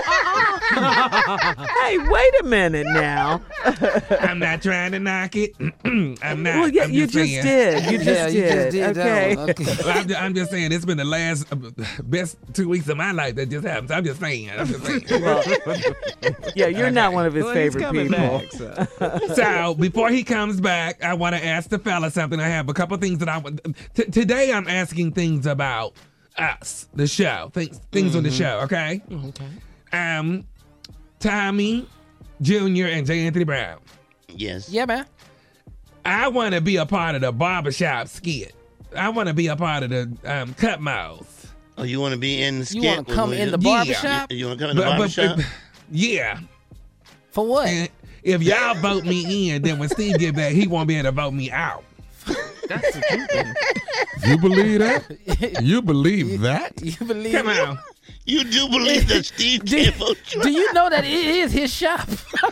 Hey, wait a minute now. I'm not trying to knock it. I'm not. Well, yeah, I'm you just saying. did. You just did. Okay. Well, I'm just saying it's been the last best 2 weeks of my life that just happened. So I'm just saying. Yeah, you're not one of his Well, he's favorite coming people. back, so. So before he comes back, I want to ask the fella something. I have a couple things that I want. Today I'm asking things about us, the show, things on the show. Okay. Okay. Tommy, Junior, and J. Anthony Brown. Yes. Yeah, man. I want to be a part of the barbershop skit. I want to be a part of the cut mouth. Oh, you want to be in the skit? You want to come in the Yeah. barbershop? You want to come in the barbershop? Yeah. For what? And if y'all vote me in, then when Steve get back, he won't be able to vote me out. That's a good thing. You believe that? You believe that? You believe Come on. You do believe that Steve can't vote you? Do you know that it is his shop?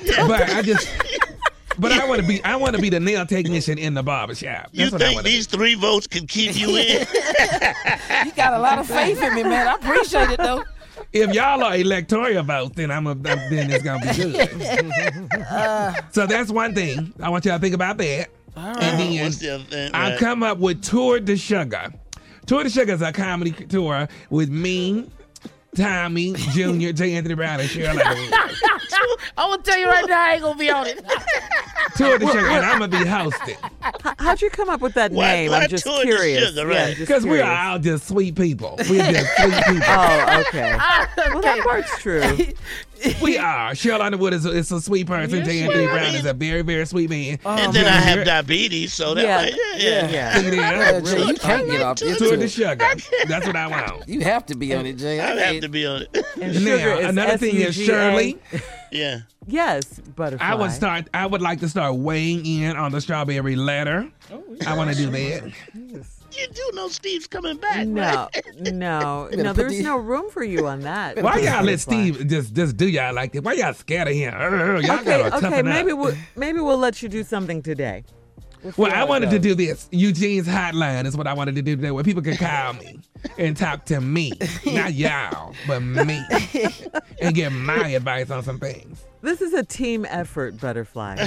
But I want to be the nail technician in the barbershop. You think these 3 votes can keep you in? You got a lot of faith in me, man. I appreciate it though. If y'all are electoral votes, then then it's gonna be good. So that's one thing. I want y'all to think about that. Right. And then What's the other thing? I'll come up with Tour de Sugar. Tour de Sugar is a comedy tour with me, Tommy, Junior, J. Anthony Brown, and Cheryl. I'm gonna tell you right now, I ain't gonna be on it. Tour de Sugar, and I'm gonna be hosting. How'd you come up with that name? I'm just Tour de curious. Sugar, right? Because we are all just sweet people. We're just sweet people. Oh, okay. Well, that part's true. We are. Cheryl Underwood is a sweet person. Yes, J. Anthony Brown is a very, very sweet man. And then I have diabetes, so that Jay, you can't get off this. Tour de Sugar. That's what I want. You have to be on it, Jay. I have to be on it. And sugar Now, is another thing is SUGA. Shirley. Yeah. Yes, butterfly. I would like to start weighing in on the strawberry letter. I want to do that. You do know Steve's coming back, No, right? no. put There's the- no room for you on that. Why y'all let Butterfly. Steve just do y'all like that? Why y'all scared of him? Y'all Okay, gotta toughen maybe up. maybe we'll let you do something today. Well, I wanted to do this. Eugene's hotline is what I wanted to do today, where people can call me and talk to me, not y'all, but me, and get my advice on some things. This is a team effort, Butterfly.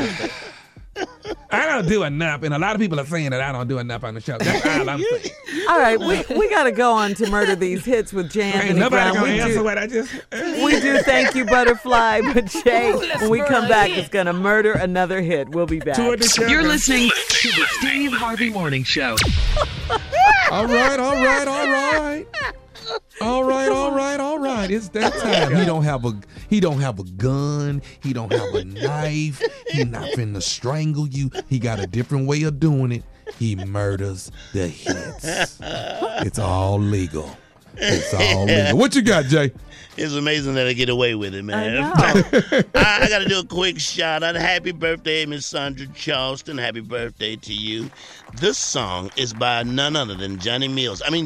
I don't do enough, and a lot of people are saying that I don't do enough on the show. That's all I'm saying. All right, we got to go on to Murder These Hits with J. Ain't Anthony nobody Brown. gonna answer what I just. We do thank you, Butterfly, but Jay, when we come back, it's going to murder another hit. We'll be back. You're listening to the Steve Harvey Morning Show. All right. It's that time. He don't have a gun. He don't have a knife. He not finna strangle you. He got a different way of doing it. He murders the hits. It's all legal. It's all legal. What you got, Jay? It's amazing that I get away with it, man. I got to do a quick shout out. Happy birthday, Miss Sandra Charleston. Happy birthday to you. This song is by none other than Johnny Gills. Johnny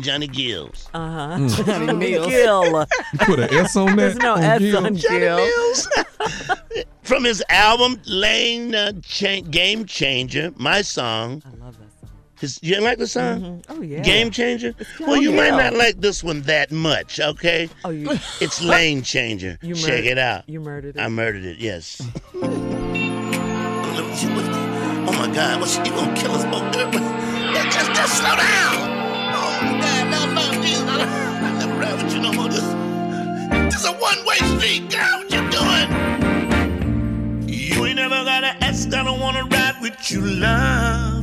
Mills. You put an S on that? There's no S on Mills. From his album Game Changer, my song. I love that song. You like the song? Mm-hmm. Oh, yeah. Game Changer? Well, you might not like this one that much, okay? Oh, It's Lane Changer. Check it out. You murdered it? I murdered it, yes. Oh, my God. You going to kill us both? Just slow down. Oh, my God. No, Jesus. I'll never ride with you no more. This is a one-way street, girl. What you doing? You ain't never got to ask. I don't want to ride with you, love.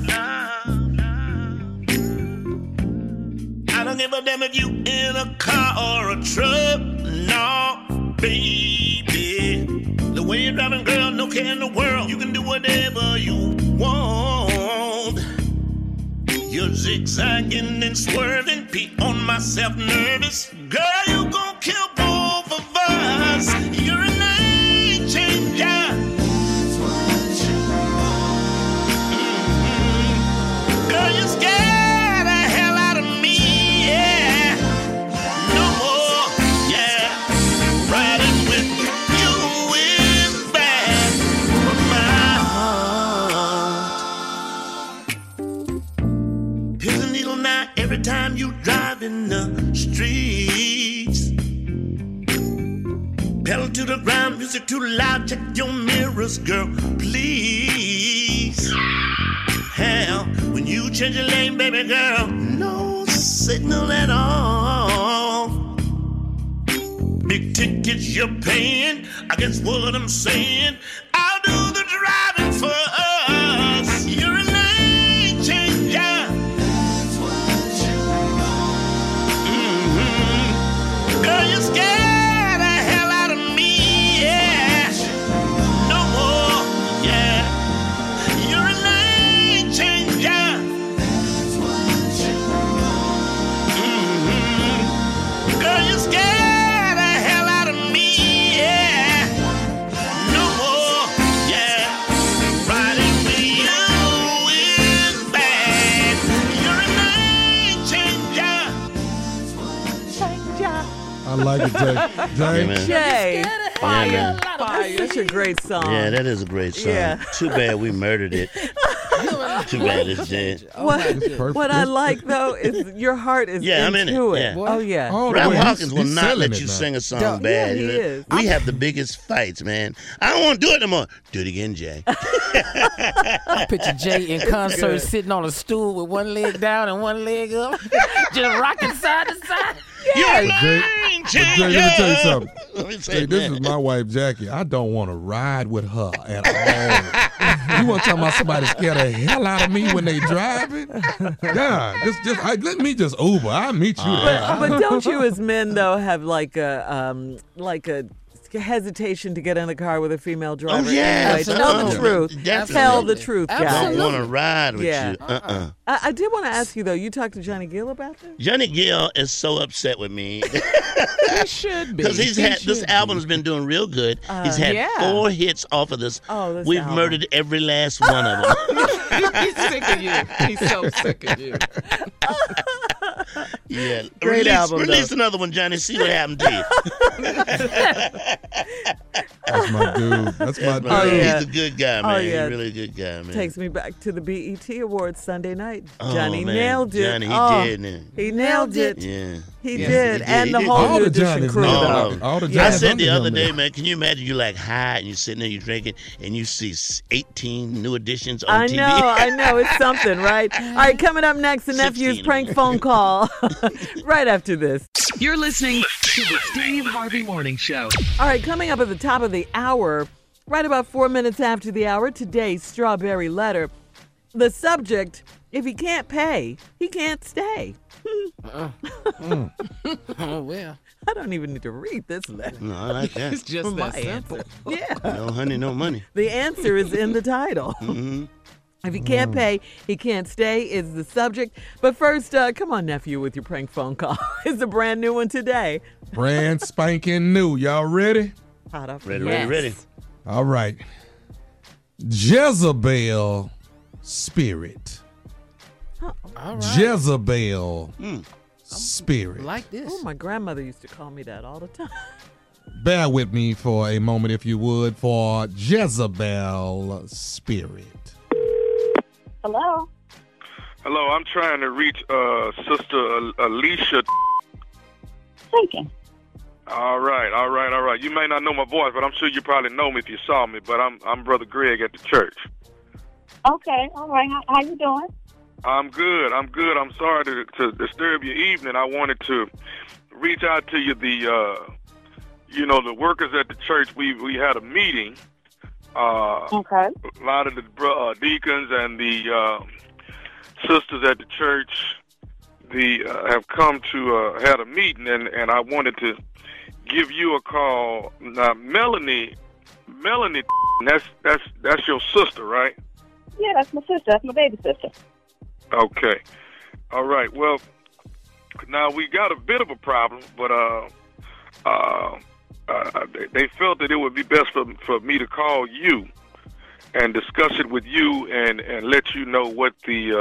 I don't give a damn if you in a car or a truck. No, baby. The way you're driving, girl, no care in the world. You can do whatever you want. You're zigzagging and swerving, be on myself nervous. Girl, you gon' kill both of us. You're a lane changer. That's what you want. Girl, you scared the hell out of me, yeah. No more, yeah. Riding with you is bad for my heart. Here's a needle now every time you drive in the streets. Pedal to the ground, music too loud, check your mirrors, girl, please. Hell, when you change your lane, baby girl, no signal at all. Big tickets you're paying, I guess what I'm saying, I'll do the driving for us. You're a lane changer. That's what you want. Girl, you scared the hell out of me, yeah. No more, yeah. You're a lane changer. That's what you want. Girl, you scared the hell out of me, yeah. No more. I like it, Jay. man. Jay. Yeah, man. That's such a great song. Yeah, that is a great song. Yeah. Too bad we murdered it. Too bad it's dead. What I like though is your heart is I'm in it. into Yeah. Oh yeah. Ralph Hawkins will he's not selling let it you now. sing a song Yeah, bad. he you know? is. We have the biggest fights, man. I don't want to do it no more. Do it again, Jay. I picture Jay in concert good. sitting on a stool with one leg down and one leg up, just rocking side to side. You're Jay, lying, but Jay, let me tell you something. Let me say Jay, this that. is my wife, Jackie. I don't want to ride with her at all. You want to talk about somebody scare the hell out of me when they driving? Yeah, let me just Uber. I'll meet you there. But don't you as men though have like a hesitation to get in the car with a female driver? yeah, Anyway, tell the truth. Definitely. Tell the truth, guys. Don't want to ride with Yeah. you. I did want to ask you though. You talked to Johnny Gill about this? Johnny Gill is so upset with me He should be. because this album's been doing real good. He's had 4 hits off of this. This We've album. murdered every last one of them. He's sick of you. He's so sick of you. Yeah, Great album, release though. another one, Johnny. See what happened to you. That's my dude. That's my dude. Oh, yeah. He's a good guy, man. Oh, yeah. He's really a good guy, man. Takes me back to the BET Awards Sunday night. Oh, Johnny man. nailed it. Johnny, he did, man. He nailed it. Yeah. He Yes, did. he And He the did. whole All New the Edition Johnnies crew. nailed though. it. All the I Johnnies said the under other him day, there. man, can you imagine you like high and you're sitting there, you're drinking, and you see 18 new editions on I TV? I know. It's something, right? All right, coming up next, the 16 nephew's of prank them. phone call right after this. You're listening to the Steve Harvey Morning Show. All right, coming up at the top of the hour, right about 4 minutes after the hour, today's Strawberry Letter. The subject, if he can't pay, he can't stay. Oh well. I don't even need to read this letter. No, I like that. It's just My that simple. answer. Yeah. No honey, no money. The answer is in the title. Mm-hmm. If he can't pay, he can't stay is the subject. But first, come on, nephew, with your prank phone call. It's a brand new one today. Brand spanking new. Y'all ready? Hot off. Ready. All right. Jezebel spirit. All right. Jezebel spirit. Like this. Oh, my grandmother used to call me that all the time. Bear with me for a moment, if you would, for Jezebel spirit. Hello? Hello, I'm trying to reach Sister Alicia. Speaking. All right. You may not know my voice, but I'm sure you probably know me if you saw me. But I'm Brother Greg at the church. Okay, all right. How you doing? I'm good. I'm sorry to disturb your evening. I wanted to reach out to you. The workers at the church. We had a meeting. Okay. A lot of the deacons and the sisters at the church, have come to had a meeting, and I wanted to give you a call. Now, Melanie, that's your sister, right? Yeah, that's my sister. That's my baby sister. Okay. All right. Well, now we got a bit of a problem, but they felt that it would be best for me to call you and discuss it with you and let you know what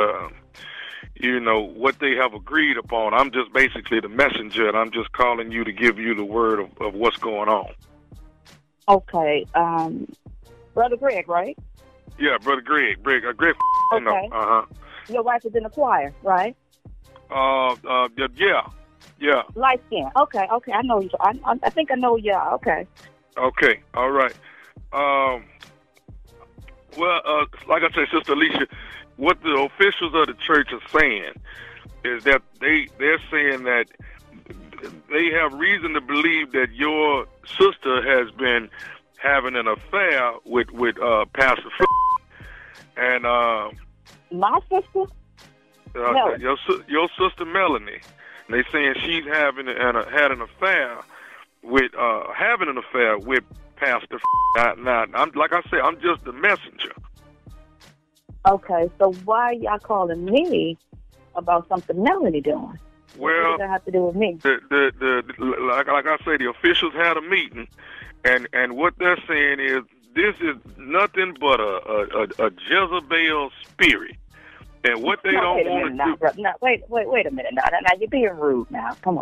what they have agreed upon. I'm just basically the messenger, and I'm just calling you to give you the word of what's going on. Okay. Brother Greg, right? Yeah, Brother Greg. Greg. Okay. Your wife is in the choir, right? Yeah. Light skin. Okay. I know you. I think I know you. Okay. Okay. All right. Well, like I said, Sister Alicia, what the officials of the church are saying is that they're saying that they have reason to believe that your sister has been having an affair with Pastor and my sister. Your sister Melanie. And they saying she's had an affair with Pastor. Now, I'm like I said, I'm just the messenger. Okay, so why are y'all calling me about something Melanie doing? Well, what does that have to do with me? Like I say, the officials had a meeting, and what they're saying is this is nothing but a Jezebel spirit. And what they don't want to do... Wait a minute. Now you're being rude now. Come on.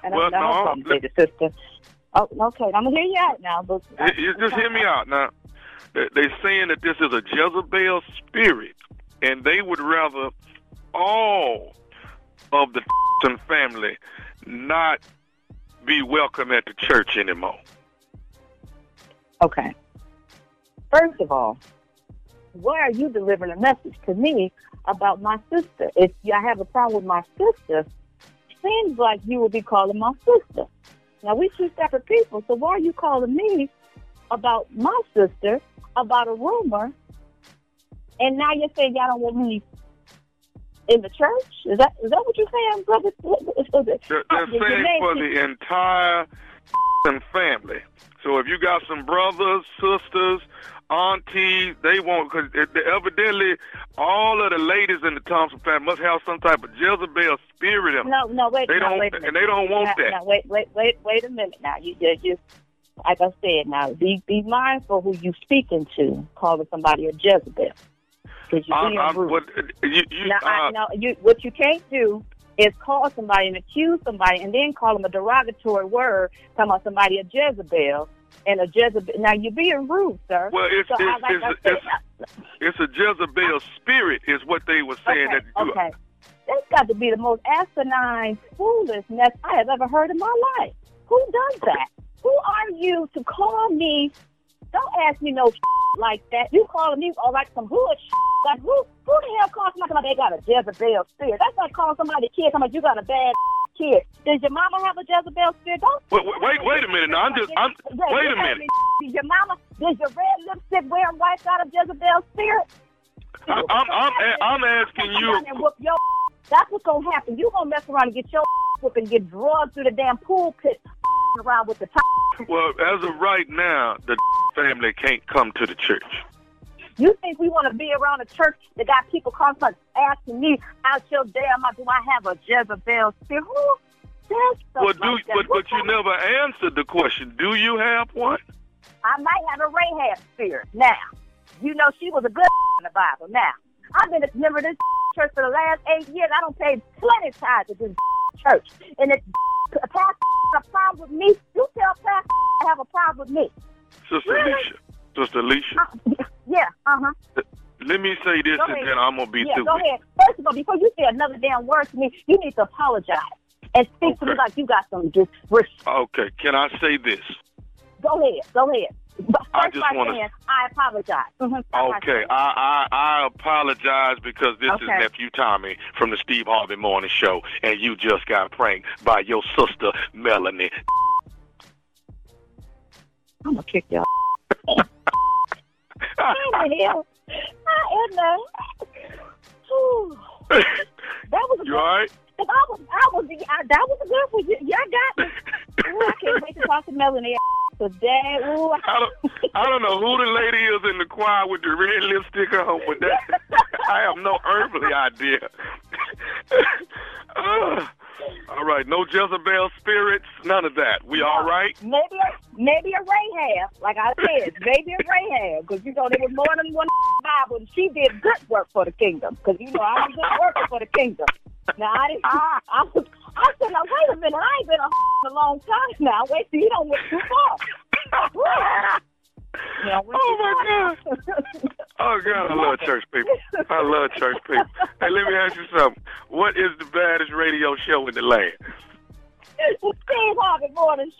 And Well, I'm not no, baby sister. Oh, okay. I'm gonna hear you out now, but You just hear me out now. They're saying that this is a Jezebel spirit, and they would rather all of the family not be welcome at the church anymore. okay. First of all, why are you delivering a message to me about my sister? If I have a problem with my sister, seems like you will be calling my sister. Now, we two separate people, so why are you calling me about my sister, about a rumor, and now you're saying y'all don't want me in the church? Is that what you're saying, brother? They're saying for the entire family. So if you got some brothers, sisters, aunties, they won't, because evidently all of the ladies in the Thompson family must have some type of Jezebel spirit in them. No, wait. They no, don't, wait a minute. and they don't want that. Now, wait a minute. Now, you like I said. Now, be mindful who you speaking to, calling somebody a Jezebel, because you're being rude. What you can't do is call somebody and accuse somebody, and then call them a derogatory word, talking about somebody a Jezebel. And a Jezebel. Now you're being rude, sir. Well, it's a Jezebel spirit, is what they were saying. Okay, that okay. That's got to be the most asinine foolishness I have ever heard in my life. Who does that? Who are you to call me? Don't ask me no like that. You calling me like some hood like who the hell calls somebody they got a Jezebel spirit? That's like calling somebody a kid, somebody you got a bad kid. Does your mama have a Jezebel spirit? Wait a minute. Now wait a minute. Does your mama, does your red lipstick wearing wife got a Jezebel spirit? I'm asking you. That's what's gonna happen. You gonna mess around and get your whooped and get dragged through the damn pool pit around with the top. Well, as of right now, the family can't come to the church. You think we want to be around a church that got people constantly asking me, out your damn mouth, do I have a Jezebel spirit? Who says stuff like that? But you never answered the question. Do you have one? I might have a Rahab spirit. Now, you know she was a good in the Bible. Now, I've been a member of this church for the last 8 years. I don't pay plenty of tithes to this church. And if pastor has a problem with me, you tell pastor I have a problem with me. Sister Alicia. Yeah, Let me say this, and then I'm going to be through. Go ahead. First of all, before you say another damn word to me, you need to apologize and speak to me like you got some respect. Okay, can I say this? Go ahead. But I first just want to. I apologize. Okay, I apologize because this is Nephew Tommy from the Steve Harvey Morning Show, and you just got pranked by your sister Melanie. I'm gonna kick your. That was a you all right? That was a good one. Y'all got me. Ooh, I can't wait to talk to Melanie today. Ooh, I don't know who the lady is in the choir with the red lipstick on, but I have no earthly idea. All right, no Jezebel spirits, none of that. We all right? Maybe a Rahab, like I said, maybe a Rahab, because you know there was more than one Bible, and she did good work for the kingdom. Because you know I was a good worker for the kingdom. Now I said, now wait a minute, I ain't been a long time now. Wait till you don't went too far. Oh my God! Oh God, I love church people. I love church people. Hey, let me ask you something. What is the baddest radio show in the land? The Steve Harvey Morning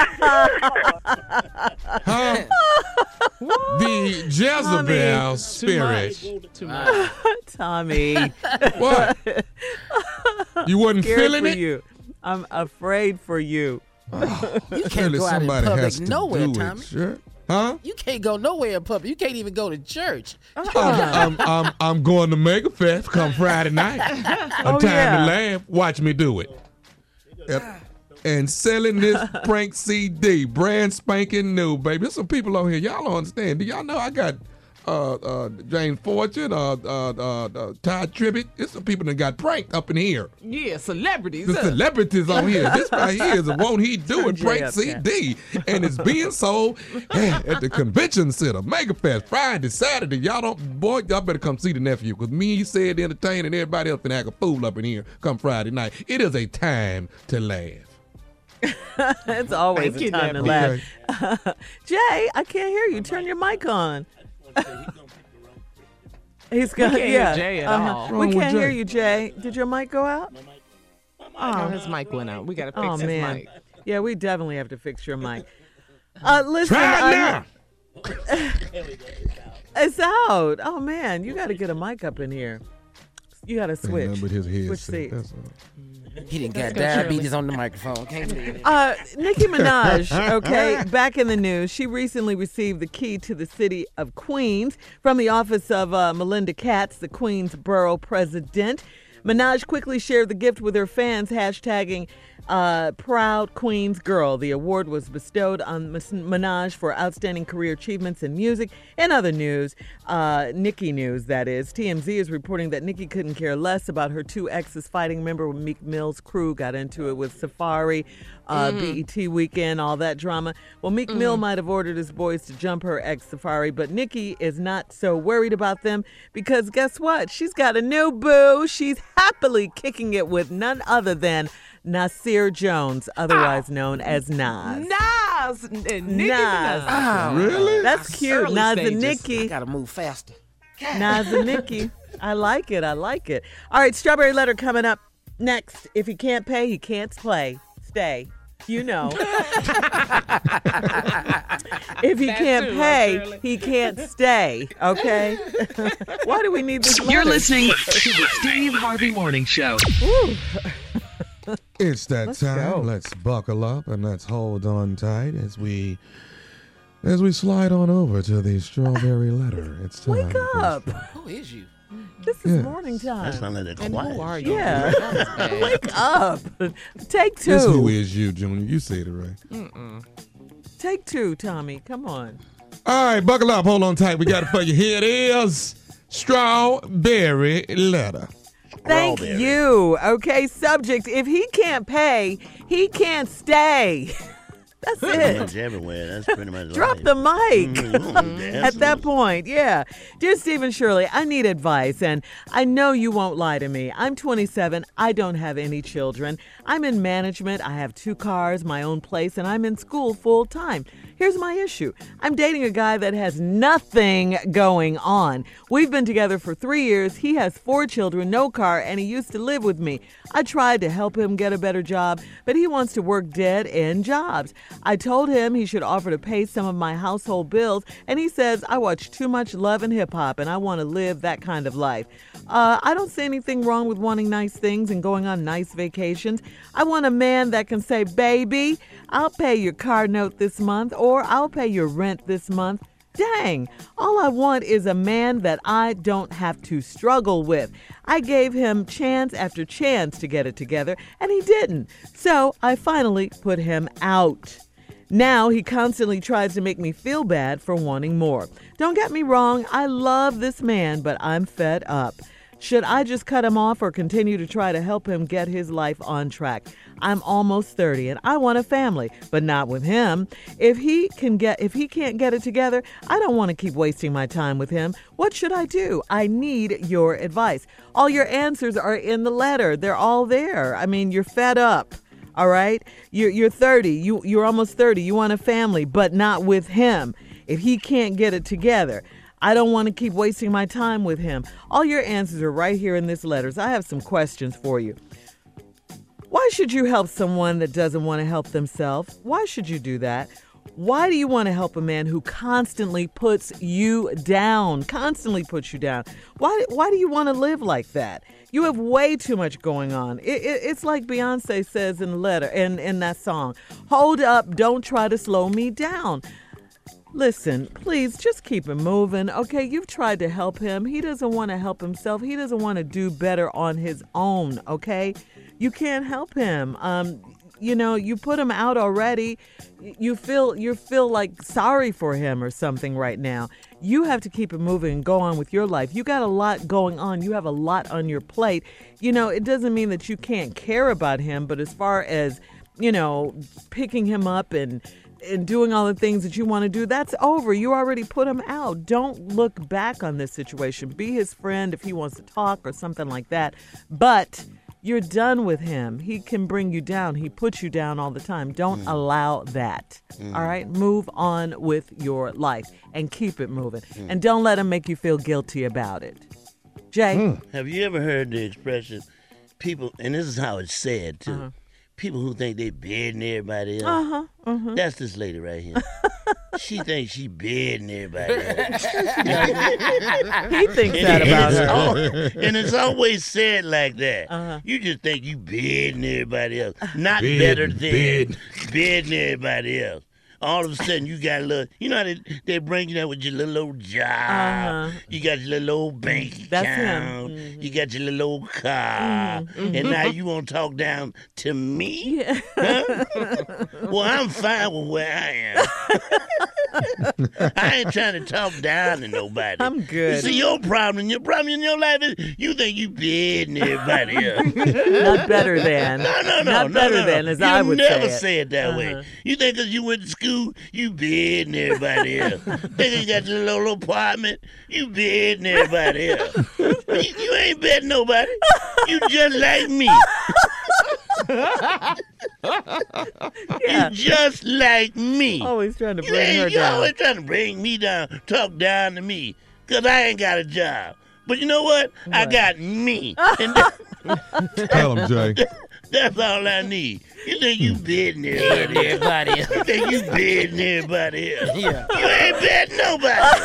Show. The Jezebel spirit. Tommy. What? You wasn't feeling it? You. I'm afraid for you. You can't go out in public nowhere, Tommy. Sure. Huh? You can't go nowhere in public. You can't even go to church. I'm going to MegaFest come Friday night. A time to laugh. Watch me do it. Yep. And selling this prank CD, brand spanking new, baby. There's some people on here. Y'all don't understand. Do y'all know I got James Fortune, Todd Tribbett? There's some people that got pranked up in here. Yeah, celebrities. The celebrities on here. This right here is a Won't He Do It prank CD. And it's being sold at the convention center. MegaFest, Friday, Saturday. Y'all better come see the nephew. Because me, he said, the entertainer, and everybody else been act a fool up in here come Friday night. It is a time to laugh. It's always Thank a you, time to Debbie. laugh. Jay, I can't hear you. Turn your mic on. He's We gonna, can't yeah. hear Jay at all. We Wrong with can't hear Jay? you, Jay. Did your mic go out? Oh, his mic went out. We got to fix Oh his man. mic. Yeah, we definitely have to fix your mic. Listen, Try it now. it's out. Oh man, you got to get a mic up in here. You got to Ain't switch. nothing but his headset. Switch seats. That's all. He didn't got diabetes on the microphone. Can't believe it. Nicki Minaj, okay, back in the news. She recently received the key to the city of Queens from the office of Melinda Katz, the Queens Borough president. Minaj quickly shared the gift with her fans, hashtagging Proud Queens Girl. The award was bestowed on Minaj for outstanding career achievements in music. In other news, Nicki news, that is, TMZ is reporting that Nicki couldn't care less about her two exes fighting. Remember when Meek Mill's crew got into it with Safari, BET Weekend, all that drama? Well, Meek Mill might have ordered his boys to jump her ex Safari, but Nicki is not so worried about them because guess what? She's got a new boo. She's happily kicking it with none other than Nasir Jones, otherwise known as Nas. Nas. Nicki Nas. Minaj. Really? That's cute. Early Nas and stages. Nicki. Gotta move faster. Nas and Nicki. I like it. I like it. All right, Strawberry Letter coming up next. If he can't pay, he can't play. Stay. You know. If he can't too, pay, Shirley. he can't stay. Okay? Why do we need this You're letter? listening to the Steve Harvey Morning Show. Ooh. It's that Let's time. go. Let's buckle up and let's hold on tight as we slide on over to the strawberry letter. It's time. Wake for- up. Who is you? This is Yes. morning time. That's not like the And quiet. who are you? Yeah. That was bad. Wake up. Take This who two. is you, Junior. You said it right. Take two, Tommy. Come on. All right, buckle up. Hold on tight. We got it for you. Here it is. Strawberry letter. Thank Strawberry. you. Okay, subject. If he can't pay, he can't stay. That's Pretty it. much everywhere. That's pretty much Drop life. the mic. Mhm. At that point, yeah. Dear Stephen Shirley, I need advice, and I know you won't lie to me. I'm 27. I don't have any children. I'm in management. I have 2 cars, my own place, and I'm in school full time. Here's my issue. I'm dating a guy that has nothing going on. We've been together for 3 years. He has 4 children, no car, and he used to live with me. I tried to help him get a better job, but he wants to work dead-end jobs. I told him he should offer to pay some of my household bills, and he says I watch too much Love and Hip Hop, and I want to live that kind of life. I don't see anything wrong with wanting nice things and going on nice vacations. I want a man that can say, baby, I'll pay your car note this month, or I'll pay your rent this month. Dang, all I want is a man that I don't have to struggle with. I gave him chance after chance to get it together, and he didn't. So I finally put him out. Now he constantly tries to make me feel bad for wanting more. Don't get me wrong, I love this man, but I'm fed up. Should I just cut him off or continue to try to help him get his life on track? I'm almost 30 and I want a family, but not with him. If he can't get it together, I don't want to keep wasting my time with him. What should I do? I need your advice. All your answers are in the letter. They're all there. I mean, you're fed up. All right? You're 30. You're almost 30. You want a family, but not with him. If he can't get it together, I don't want to keep wasting my time with him. All your answers are right here in this letter. So I have some questions for you. Why should you help someone that doesn't want to help themselves? Why should you do that? Why do you want to help a man who constantly puts you down? Constantly puts you down. Why do you want to live like that? You have way too much going on. It's like Beyonce says in the letter, in that song, hold up, don't try to slow me down. Listen, please just keep it moving. Okay, you've tried to help him. He doesn't want to help himself. He doesn't want to do better on his own, okay? You can't help him. You put him out already. You feel like sorry for him or something right now. You have to keep it moving and go on with your life. You got a lot going on. You have a lot on your plate. It doesn't mean that you can't care about him, but as far as, picking him up and doing all the things that you want to do, that's over. You already put him out. Don't look back on this situation. Be his friend if he wants to talk or something like that. But You're done with him. He can bring you down. He puts you down all the time. Don't allow that. All right? Move on with your life and keep it moving. And don't let him make you feel guilty about it. Jay? Have you ever heard the expression, people, and this is how it's said, too, people who think they bedding everybody else? That's this lady right here. She thinks she bedding everybody else. He thinks that about her. And it's always said like that. You just think you bedding everybody else. Not better than bedding everybody else. All of a sudden, you got a little, you know how they bring you there with your little old job. You got your little old bank account. You got your little old car. And now you want to talk down to me? Huh? Well, I'm fine with where I am. I ain't trying to talk down to nobody. I'm good. You see, your problem in your life is you think you bedding everybody else. Not better than. No. Not better than, as I would say You never it. say it that way. You think because you went to school, you bedding everybody else. Think you got your little apartment, you bedding everybody else. You ain't bedding nobody. You just like me. You just like me. Always trying to bring her You down. always trying to bring me down, talk down to me, because I ain't got a job. But you know what? I got me. And Tell him, Jay. that's all I need. You think you bedding everybody else. You think you bedding everybody else. Yeah. You ain't bedding nobody.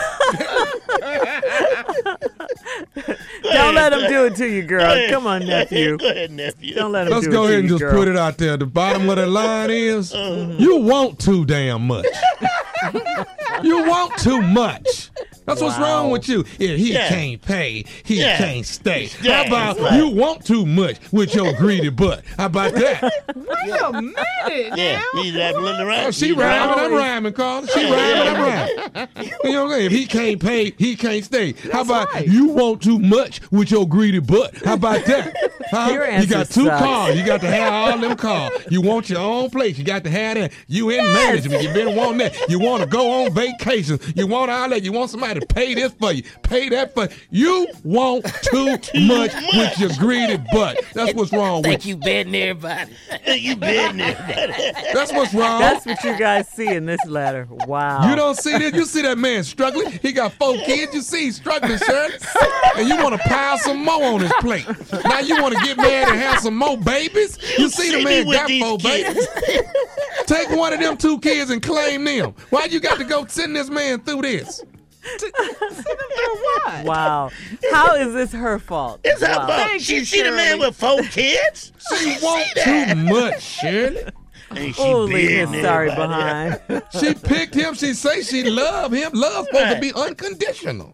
Don't let him do it to you, girl. Come on, nephew. Go ahead, nephew. Don't let him Let's do go it to ahead and you, just girl. put it out there. The bottom of the line is you want too damn much. You want too much. That's what's wrong with you. If he can't pay, he can't stay. How about you want too much with your greedy butt? How about that? Wait a minute Yeah, now. he's right. Oh, she rhyming, I'm rhyming, Carl. She rhyming, I'm rhyming. You know what I'm saying? If he can't pay, he can't stay. How about you want too much with your greedy butt? How about that? Huh? Your You got answer 2 sucks. cars. You got to have all them cars. You want your own place. You got to have that. You in management. You been wanting that. You want to go on vacation. You want all that. You want somebody to pay this for you. Pay that for you. You want too much with your greedy butt. That's what's wrong with Think you. you bedding everybody. You bedding everybody. That's what's wrong. That's what you guys see in this letter. Wow. You don't see this? You see that man struggling? He got 4 kids. You see he's struggling, Shirley. And you want to pile some more on his plate. Now you want to get married and have some more babies? You see the man got 4 babies. Take one of them 2 kids and claim them. Why you got to go send this man through this? Wow. How is this her fault? It's her Wow. fault. She see the man with 4 kids? She want too much, Shirley. And she Oh, leave his bedding sorry everybody behind. She picked him. She say she love him. Love's supposed to be unconditional.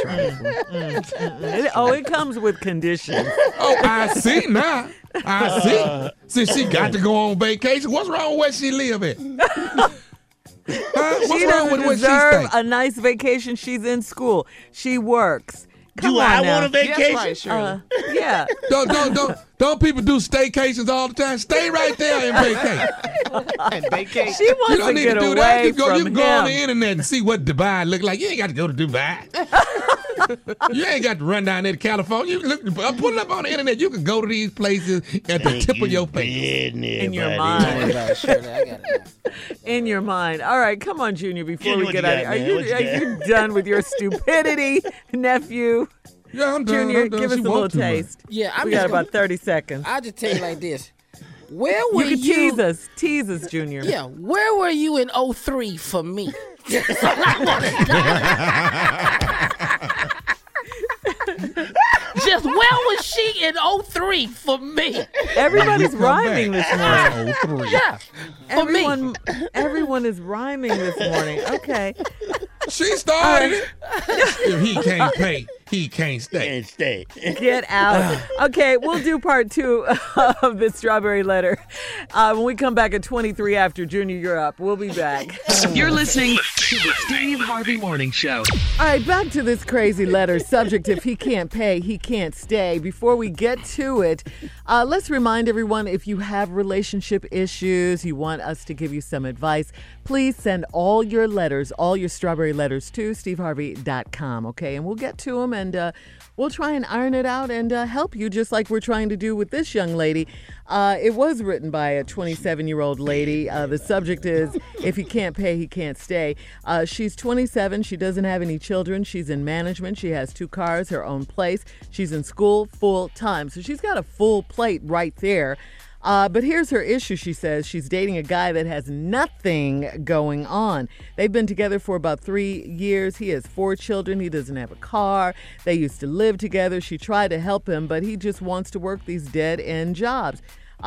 It comes with conditions. Oh, I see now. I see. See, she got to go on vacation. What's wrong with where she live at? What's She wrong doesn't with where she deserve stay? a nice vacation. She's in school. She works. Come Do on I now. want a vacation? That's right, Shirley. Yeah. Don't people do staycations all the time? Stay right there and vacate. And vacation. She You wants don't to need get to do away that. You from can go on the him. internet and see what Dubai look like. You ain't got to go to Dubai. You ain't got to run down there to California. You can put it up on the internet. You can go to these places at the tip of your face. In your Don't worry mind. about it, Shirley. I got it. In your mind. All right, come on, Junior, before Junior, we what get you out of got, here. man? What you Are you done with your stupidity, nephew? Yeah, I'm done. Junior, I'm done. give us She a little want too much. taste. Yeah, I'm We just got gonna- about 30 seconds. I'll just tell you like this. Where You were can you? tease us. Tease us, Junior. Yeah, where were you in 03 for me? Just where was she in 03 for me? Everybody's rhyming this morning. Oh, 03. Yeah, for me. Everyone is rhyming this morning. Okay. She started it. If he can't pay, he can't stay. Can't stay. Get out. Okay, we'll do part 2 of the strawberry letter when we come back at 23 after. Junior, you're up. We'll be back. You're listening to the Steve Harvey Morning Show. All right, back to this crazy letter. Subject, if he can't pay, he can't stay. Before we get to it, let's remind everyone, if you have relationship issues, you want us to give you some advice, please send all your letters, all your strawberry letters to steveharvey.com, okay? And we'll get to them and we'll try and iron it out and help you, just like we're trying to do with this young lady. It was written by a 27-year-old lady. The subject is, if he can't pay, he can't stay. She's 27. She doesn't have any children. She's in management. She has 2 cars, her own place. She's in school full time. So she's got a full plate right there. But here's her issue, she says. She's dating a guy that has nothing going on. They've been together for about 3 years. He has 4 children. He doesn't have a car. They used to live together. She tried to help him, but he just wants to work these dead-end jobs.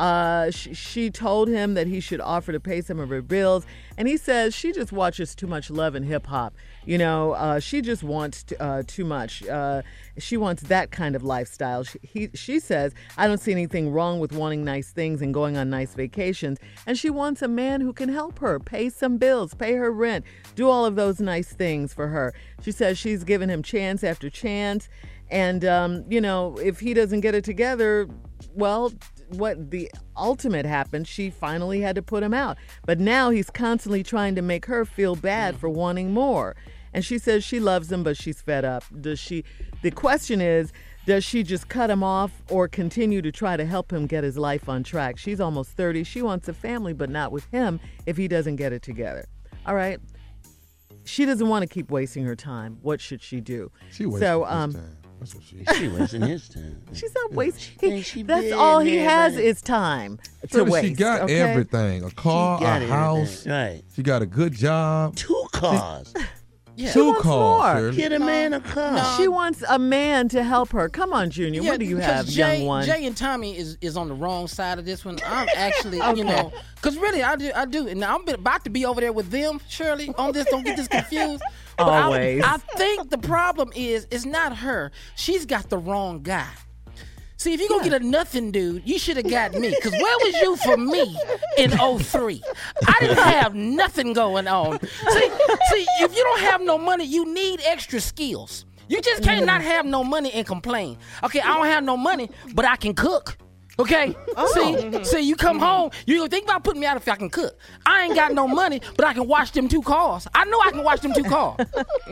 She told him that he should offer to pay some of her bills, and he says she just watches too much Love and Hip Hop. She just wants too much. She wants that kind of lifestyle. She says, I don't see anything wrong with wanting nice things and going on nice vacations, and she wants a man who can help her pay some bills, pay her rent, do all of those nice things for her. She says she's given him chance after chance, and, if he doesn't get it together, well, what the ultimate happened, she finally had to put him out. But now he's constantly trying to make her feel bad for wanting more. And she says she loves him, but she's fed up. The question is, does she just cut him off or continue to try to help him get his life on track? She's almost 30. She wants a family, but not with him if he doesn't get it together. All right. She doesn't want to keep wasting her time. What should she do? She wasting his time. That's what she wasting his time. She's not wasting. That's all he has is time to waste. She got everything: a car, a house. Right. She got a good job. 2 cars. Yeah. Two cars. Get a man a car. No. She wants a man to help her. Come on, Junior. What do you have, young one? Jay and Tommy is on the wrong side of this one. I'm actually, because really I do. And I'm about to be over there with them, Shirley, on this. Don't get this confused. But Always. I think the problem is it's not her. She's got the wrong guy. See, if you're going to get a nothing dude, you should have got me. Because where was you for me in 03? I didn't have nothing going on. See, if you don't have no money, you need extra skills. You just can't not have no money and complain. Okay, I don't have no money, but I can cook. Okay? See, you come home, you think about putting me out if I can cook. I ain't got no money, but I can wash them 2 cars. I know I can wash them 2 cars.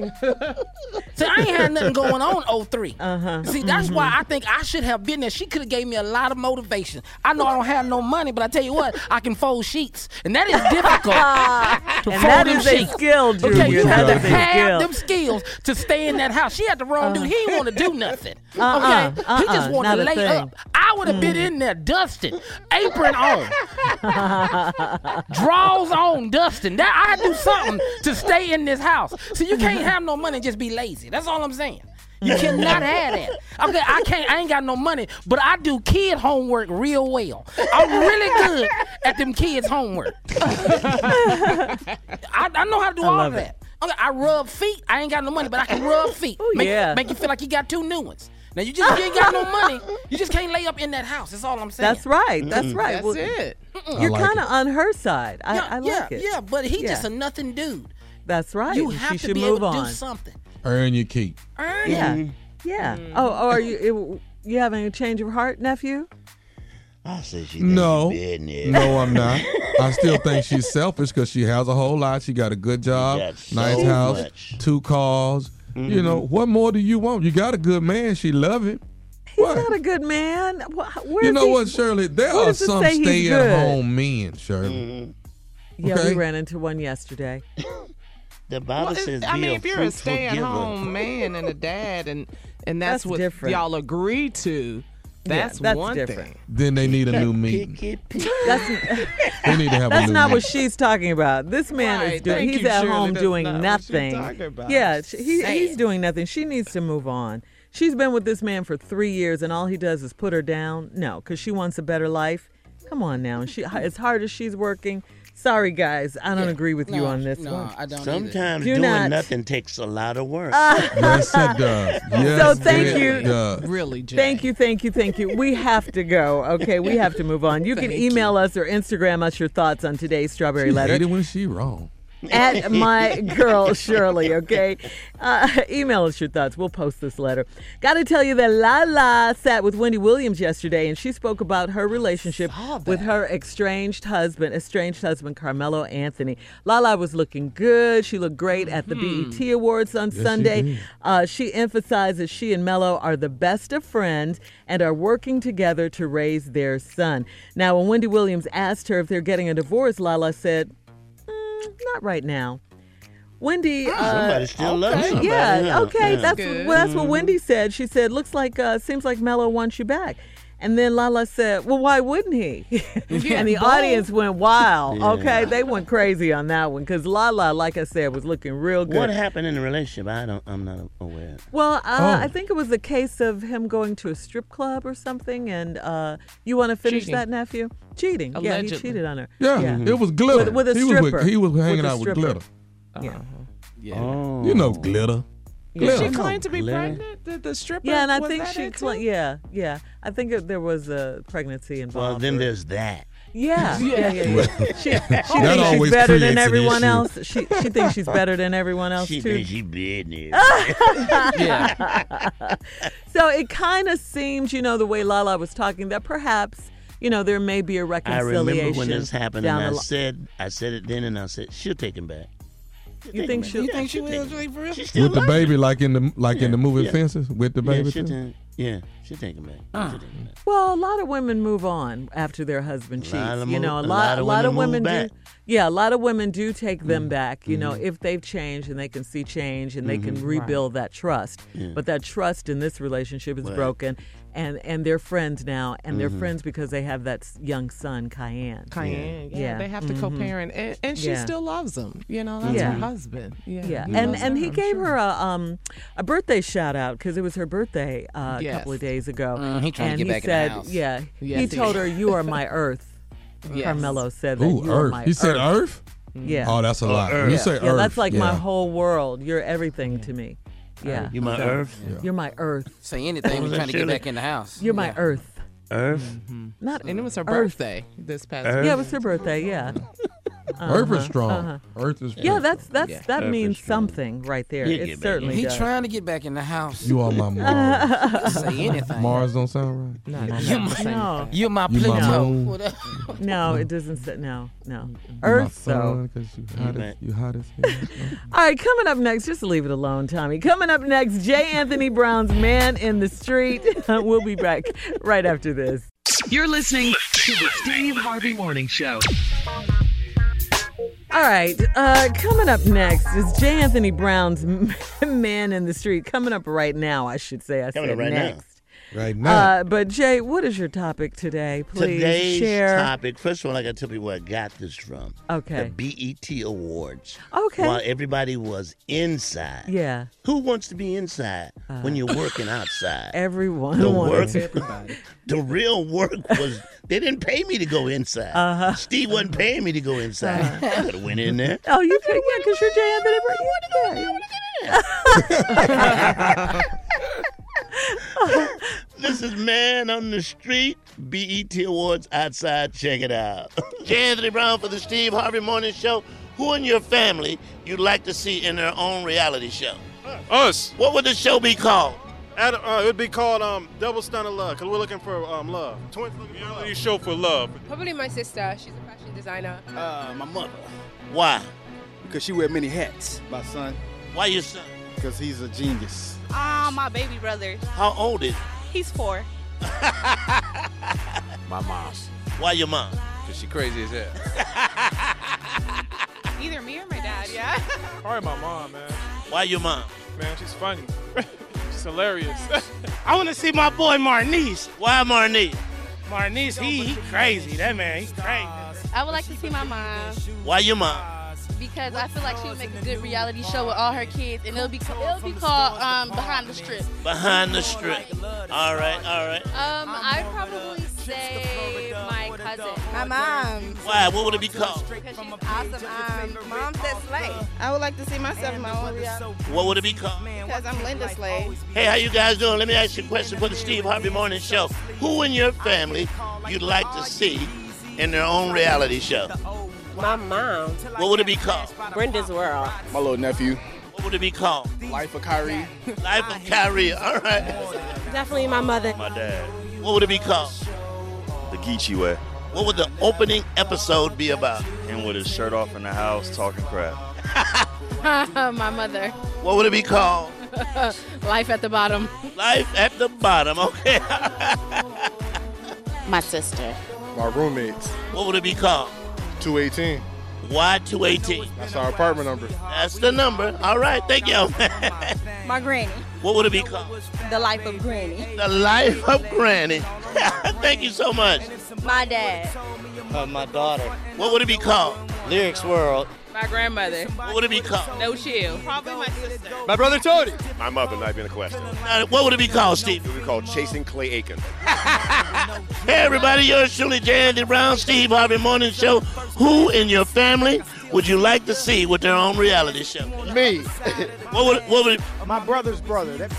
See, I ain't had nothing going on 03. See, that's why I think I should have been there. She could have gave me a lot of motivation. I know I don't have no money, but I tell you what, I can fold sheets. And that is difficult to and fold that them is sheets. a skill, Junior. Okay, you that have to is a have skill. them skills to stay in that house. She had the wrong dude. He didn't want to do nothing. Okay? He just wanted to lay up. I would have been in there dusting, apron on, drawers on, dusting. I had to do something to stay in this house. So you can't have no money and just be lazy. That's all I'm saying. You cannot have that. Okay, I ain't got no money, but I do kid homework real well. I'm really good at them kids' homework. I know how to do all of that. Okay, I rub feet. I ain't got no money, but I can rub feet. Make you feel like you got 2 new ones. Now, you ain't got no money. You just can't lay up in that house. That's all I'm saying. That's right. That's right. That's it. You're kind of on her side. I like it. Yeah, but he's just a nothing dude. That's right. You have she to should be move able to on. do something. Earn your keep. Earn it. Yeah. Oh, are you having a change of heart, nephew? I say she No, I'm not. I still think she's selfish because she has a whole lot. She got a good job, nice house, much. 2 cars. You know, what more do you want? You got a good man. She love him. He's not a good man. You know what, Shirley? There are some stay-at-home men, Shirley. Yeah, okay? we ran into one yesterday. The Bible says, if you're a stay-at-home man and a dad, and that's what different. y'all agree to, that's one different. thing. Then they need a new meeting. They need to have a That's new not what meeting. she's talking about. This man is doing. He's at home doing nothing. Yeah, he's doing nothing. She needs to move on. She's been with this man for 3 years, and all he does is put her down. No, because she wants a better life. Come on now. And as hard as she's working. Sorry, guys. I don't agree with you on this one. I don't Sometimes either. doing nothing takes a lot of work. Yes, it does. Yes, so thank you. Really, Jay. Thank you. We have to go. Okay, we have to move on. You can email us or Instagram us your thoughts on today's Strawberry Letter. Hate it when she wrong. At my girl Shirley, okay? Email us your thoughts. We'll post this letter. Got to tell you that Lala sat with Wendy Williams yesterday, and she spoke about her relationship with her estranged husband, Carmelo Anthony. Lala was looking good. She looked great at the BET Awards on Sunday. She emphasized that she and Melo are the best of friends and are working together to raise their son. Now, when Wendy Williams asked her if they're getting a divorce, Lala said, not right now. Wendy, somebody still loves somebody. Yeah, okay, Yeah. that's what Wendy said. She said, "Looks like seems like Melo wants you back." And then Lala said, "Well, why wouldn't he?" And the audience went wild. Yeah. Okay, they went crazy on that one because Lala, like I said, was looking real good. What happened in the relationship? I'm not aware. Well, I think it was a case of him going to a strip club or something, and you want to finish Cheating. that, nephew? Cheating. Yeah, Allegedly. he cheated on her. Yeah, it was Glitter. With a he stripper. he was hanging With a out with stripper. Glitter. Yeah. Oh. You know Glitter. Did she Glitter. claim to be Glitter. pregnant? The stripper? Yeah, and I was think that she, it too? yeah. I think there was a pregnancy involved. Well, then there's that. Yeah. She That thinks always she's better creates than an everyone issue. else. She thinks she's better than everyone else She too. thinks she business. So it kind of seems, the way Lala was talking, that perhaps, there may be a I reconciliation. remember when this happened, down and the I said it then, and I said she'll take him back. You think she'll? You think she will, Jay, for real? She still With the loves baby, him. like in the movie Yeah. Fences, with the baby. she'll too? take him back. She'll take him back. Well, a lot of women move on after their husband cheats. A lot A of women move back. Yeah, a lot of women do take them back. If they've changed and they can see change and they can rebuild that trust. Yeah. But that trust in this relationship is Right. broken, and they're friends now, and they're friends because they have that young son, Cayenne. Cayenne, yeah. Yeah. They have to co-parent, and she Yeah. still loves him. That's Yeah. her husband. Yeah, Yeah, he and loves and her, he I'm gave sure. her a birthday shout out because it was her birthday a Yes. couple of days ago. He trying to and get he back in the said, house. Yeah, Yes, he he told is. her, "You are my earth." Yes. Carmelo said that. Ooh, You are Earth. my He said Earth? Yeah. Oh, that's a lot. When you say Yeah, Earth, that's like my yeah. whole world. You're everything to me. Yeah. You my earth? Yeah. You're my earth. Say anything when trying to get back in the house. You're my earth. Earth? Not And it was her Earth. birthday this past Earth? week. Yeah, it was her birthday. Yeah. Earth is strong. Earth is Yeah, strong. that Earth means is strong. something right there. He'll It get back certainly He does. trying to get back in the house. You are my Mars. Say anything. Mars don't sound right. No, You no, my no. Mars. No, You're my You my Pluto. moon. Whatever. no, it doesn't say no. You my Earth, though. sun, 'cause you hot as hell. All right, coming up next, just leave it alone, Tommy. Coming up next, J. Anthony Brown's Man in the Street. We'll be back right after this. You're listening to the Steve Harvey Morning Show. All right, coming up next is J. Anthony Brown's Man in the Street. Coming up right now, I should say. I Coming said up right now. next. Right now. But Jay, what is your topic today? Please Today's share. topic. First of all, I got to tell you where I got this from. Okay. The BET Awards. Okay. While everybody was inside. Yeah. Who wants to be inside when you're working outside? Everyone The wants work, the real work was, they didn't pay me to go inside. Steve wasn't paying me to go inside. I could have went in there. Oh, you could, yeah, because you're J. Anthony Brown. This is Man on the Street, BET Awards outside. Check it out. J. Anthony Brown for the Steve Harvey Morning Show. Who in your family you'd like to see in their own reality show? Us. What would the show be called? It would be called Double Stunt of Love, because we're looking for love. Twins looking for love. Show for love. Probably my sister. She's a fashion designer. My mother. Why? Because she wear many hats. My son. Why your son? Because he's a genius. My baby brother. How old is he? He's 4. My mom's. Why your mom? Because she crazy as hell. Either me or my dad, yeah. Probably my mom, man. Why your mom? Man, she's funny. She's hilarious. I want to see my boy Marnice. Why Marnice? Marnice, he crazy. That man, he crazy. I would like to see my mom Why your mom? because I feel like she would make a good reality show with all her kids, and it'll be called Behind the Strip. Behind the Strip. All right. I'd probably say my cousin. My mom. Why? What would it be called? Because she's awesome. Mom said Slay. I would like to see myself in my own reality. What would it be called? Because I'm Linda Slay. Hey, how you guys doing? Let me ask you a question for the Steve Harvey Morning Show. Who in your family you'd like to see in their own reality show? My mom. What would it be called? Brenda's World. My little nephew. What would it be called? Life of Kyrie. Life of Kyrie. All right. Definitely my mother. My dad. What would it be called? The Geechee Way. What would the opening episode be about? Him with his shirt off in the house talking crap. My mother. What would it be called? Life at the bottom. Life at the bottom. Okay. My sister. My roommates. What would it be called? 218. Why 218? That's our apartment number. That's the number. All right. Thank you. My granny. What would it be called? The Life of Granny. The Life of Granny. Thank you so much. My dad. My daughter. What would it be called? Lyrics World. My grandmother. What would it be called? No Chill. Probably my sister. My brother Tony. My mother, not being a question. What would it be called, Steve? It would be called Chasing Clay Aiken. Hey, everybody, yours truly, J. Andy Brown, Steve Harvey Morning Show. Who in your family would you like to see with their own reality show? Me. What would it? My brother's brother.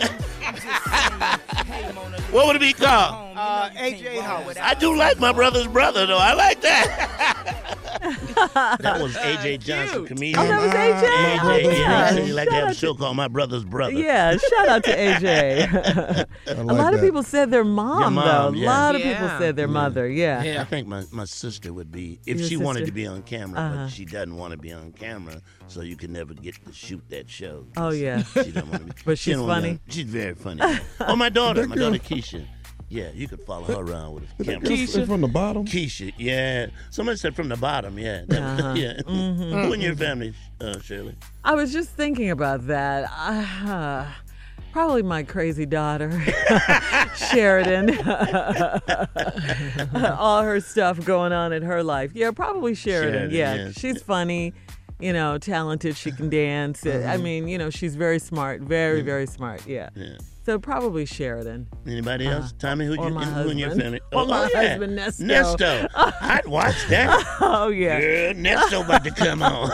What would it be called? A.J. Howard. I do like my brother's brother, though. I like that. That was A.J. Johnson, comedian. Oh, that was A.J.? Yeah, he said he like to have a show called My Brother's Brother. Yeah, shout out to A.J. A lot of people said their mom, though. Yeah. A lot of people said their mother, I think my sister would be, if she wanted to be on camera, Uh-huh. but she doesn't want to be on camera, so you can never get to shoot that show. Oh, yeah. She don't want to be. But she's funny. She's very funny. Oh, my daughter Keisha. Yeah, you could follow her around with a camera. Keisha from the bottom? Keisha, yeah. Somebody said from the bottom, yeah. Uh-huh. Yeah. Mhm. Who in your family, Shirley? I was just thinking about that. Probably my crazy daughter, Sheridan. All her stuff going on in her life. Yeah, probably Sheridan. Yeah, she's funny, talented. She can dance. I mean, she's very smart. Very, very smart. Yeah. So probably Sheridan. Anybody else? Tommy, who in your family? Or my yeah. husband, Nesto. Nesto. I'd watch that. Oh, yeah. Girl, Nesto about to come on.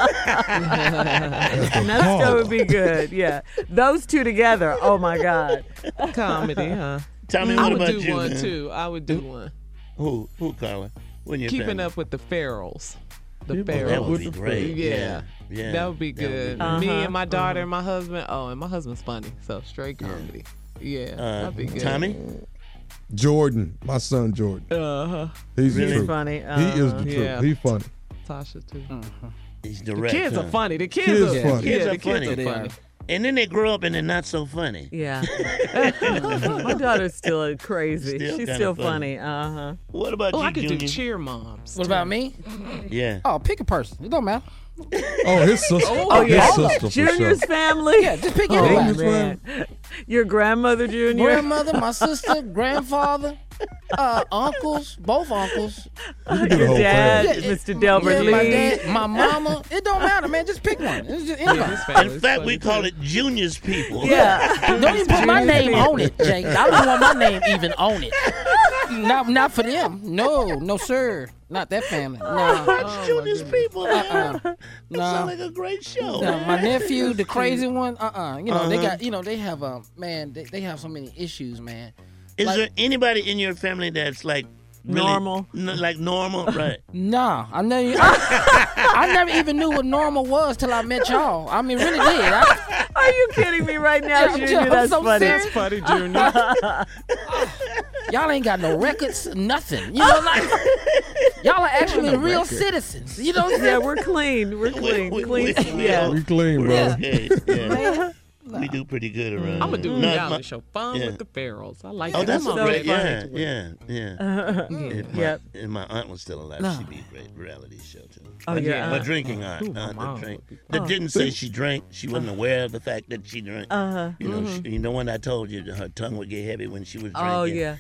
Nesto would be good, yeah. Those two together, oh, my God. Comedy, huh? Tommy, I what would about do you, one, man? too. I would do one. Who, Carla? Who in your Keeping family? Up with the Farrells. The That Farrells. would be great. Yeah. Yeah. That would be good. Uh-huh. Me and my daughter and my husband. Oh, and my husband's funny. So straight comedy. Yeah, that'd be good. Tommy? Jordan, my son Jordan. Uh-huh. He's Really the truth. funny. He is the truth. Yeah. He's funny. Tasha, too. He's The direct. kids huh? are funny. The kids, Kids are funny. Kids Yeah, are the kids funny. are funny. And then they grow up and they're not so funny. Yeah. My daughter's still crazy. Still She's kinda still funny. funny. Uh-huh. What about Oh, you, I could Junior? do cheer moms. What about me? Yeah. Oh, pick a person. It don't matter. Oh, his sister. Oh, yeah. His sister for Junior's sure. family. Yeah, just pick Oh, anybody. man. Your grandmother, Junior? Grandmother, my sister, grandfather, uncles, both uncles. You can do the Your whole dad, family. Mr. Delbert Yeah, my Lee. dad, my mama. It don't matter, man. Just pick one. It's just anybody. In fact, we call it Junior's people. Yeah. Don't even put my Junior's name people. on it, Jake. I don't want my name even on it. Not for them. No, sir. Not that family. No. That's Junior's people. That No. sounds like a great show. No, my nephew, the crazy one. You know, they Uh-huh. got. They have man. They have so many issues, man. Is Like- there anybody in your family that's like really, Normal? like normal, right? Nah, I never even knew what normal was till I met y'all. I mean, really did. Are you kidding me right now, Yeah, Junior? I'm That's so funny. serious. Funny, Junior. Y'all ain't got no records, nothing. You know, like y'all are actually real citizens. You know what I'm saying? Yeah, we're clean. We're clean. we- Clean. we- Yeah. We clean, bro. Yeah. Okay, yeah. We do pretty good around. I'm gonna do a here. reality show. Fun yeah. with the Farrells. I like Oh, that. that's so great. funny. Yeah. If my, Yep. if my aunt was still alive, No. she'd be a great reality show too. Oh, yeah. My drinking aunt, Ooh, my mom the drink, would be- that didn't say she drank. She wasn't aware of the fact that she drank. Uh-huh. You know, you know when I told you that her tongue would get heavy when she was drinking. Oh, yeah.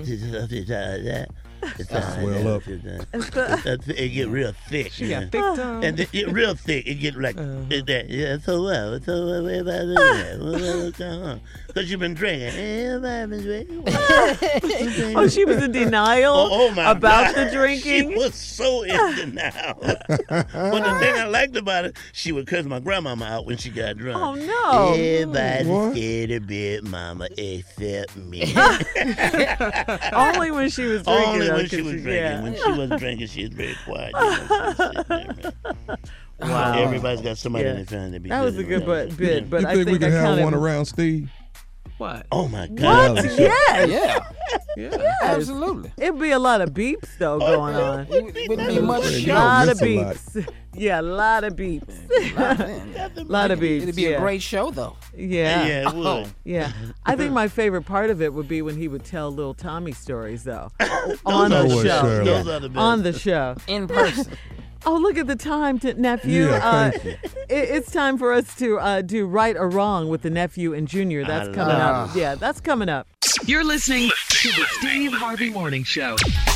Swell up. It get real thick. She yeah. got thick tongue. And it get real thick. It get like that. Yeah, so well. So what about that? Because you've been drinking. Everybody been drinking. Oh, she was in denial Oh my about God. the drinking? She was so in denial. But the thing I liked about it, she would curse my grandmama out when she got drunk. Oh, no. Everybody's What? scared a bit, mama, except me. Only when she was drinking. Only when she 'cause was she- drinking. yeah. When she wasn't drinking, she was very quiet. You know, she was sitting there, man. Wow. Everybody's got somebody in Yeah. their family that be That was a good bit, but You I think we think can I have counted one around Steve? What? Oh my God! What? Yes. Yeah. Yes. Absolutely. It'd be a lot of beeps though going on. Wouldn't be much A show. lot of miss a lot. beeps. Yeah, a lot of beeps. A lot of beeps. It'd be yeah. a great show, though. Yeah. Yeah, it would. Yeah. I think my favorite part of it would be when he would tell little Tommy stories though. On are the the show. best. Yeah. Those are the best. On the show. In person. Oh, look at the time, nephew. Yeah, thank you. It's time for us to do Right or Wrong with the nephew and Junior. That's coming up. Yeah, that's coming up. You're listening to the Steve Harvey Morning Show.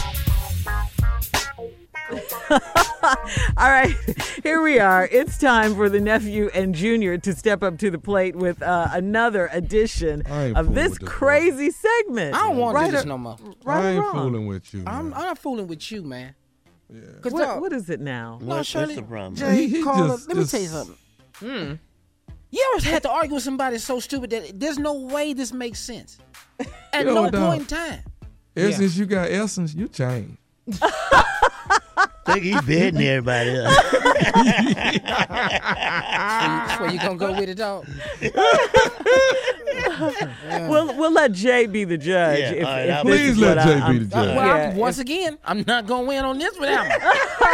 All right, here we are. It's time for the nephew and Junior to step up to the plate with another edition I ain't of fooling this with this crazy segment. I don't want to do this or- no more. Right I or ain't wrong? fooling with you. I'm man. not fooling with you, man. Cause What is it now? No, What's Shirley, the problem? Jay, He call just- up. Let me just- tell you something. You ever had to argue with somebody so stupid that there's no way this makes sense? At Yo, no dog. point in time. Ever since you got Essence, you changed. Think he bedding everybody up. That's where you gonna go with it, dog? We'll let Jay be the judge. Yeah, if, all right, if I'll this Please is let what Jay I'm- be the judge. Well, Yeah, once again, I'm not gonna win on this without me.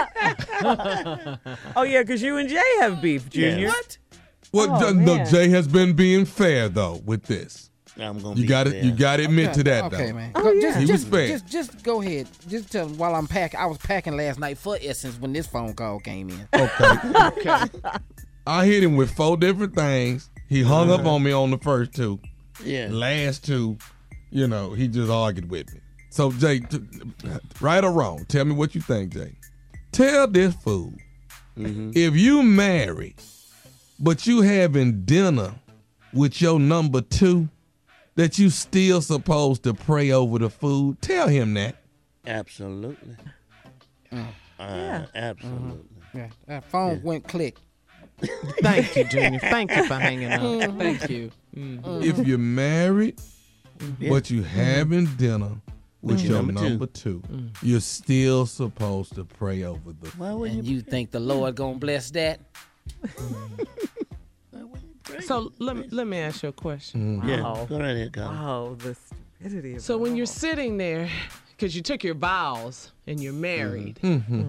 Oh yeah, because you and Jay have beef, Junior. What? Well, Oh, no, man. Jay has been being fair though with this. I'm gonna You be got fair. it. You got to admit to that Okay, though. man. Oh, Go- yeah. just, He was just, fair. just go ahead. Just tell while I'm packing. I was packing last night for Essence when this phone call came in. Okay. I hit him with 4 different things. He hung up on me on the first 2. Yeah. Last 2, he just argued with me. So Jay, right or wrong, tell me what you think, Jay. Tell this fool, if you married, but you having dinner with your number 2, that you still supposed to pray over the food. Tell him that. Absolutely. Yeah. Absolutely. Yeah, that phone went click. Thank you, Junior. Thank you for hanging up. Thank you. If you're married, but you having dinner with your number 2, you're still supposed to pray over the food. Why would And you think the Lord gonna bless that? So let me ask you a question. Yeah. Wow. Go right ahead, Colin. Wow, the stupidity of So it when all. you're sitting there, because you took your vows and you're married,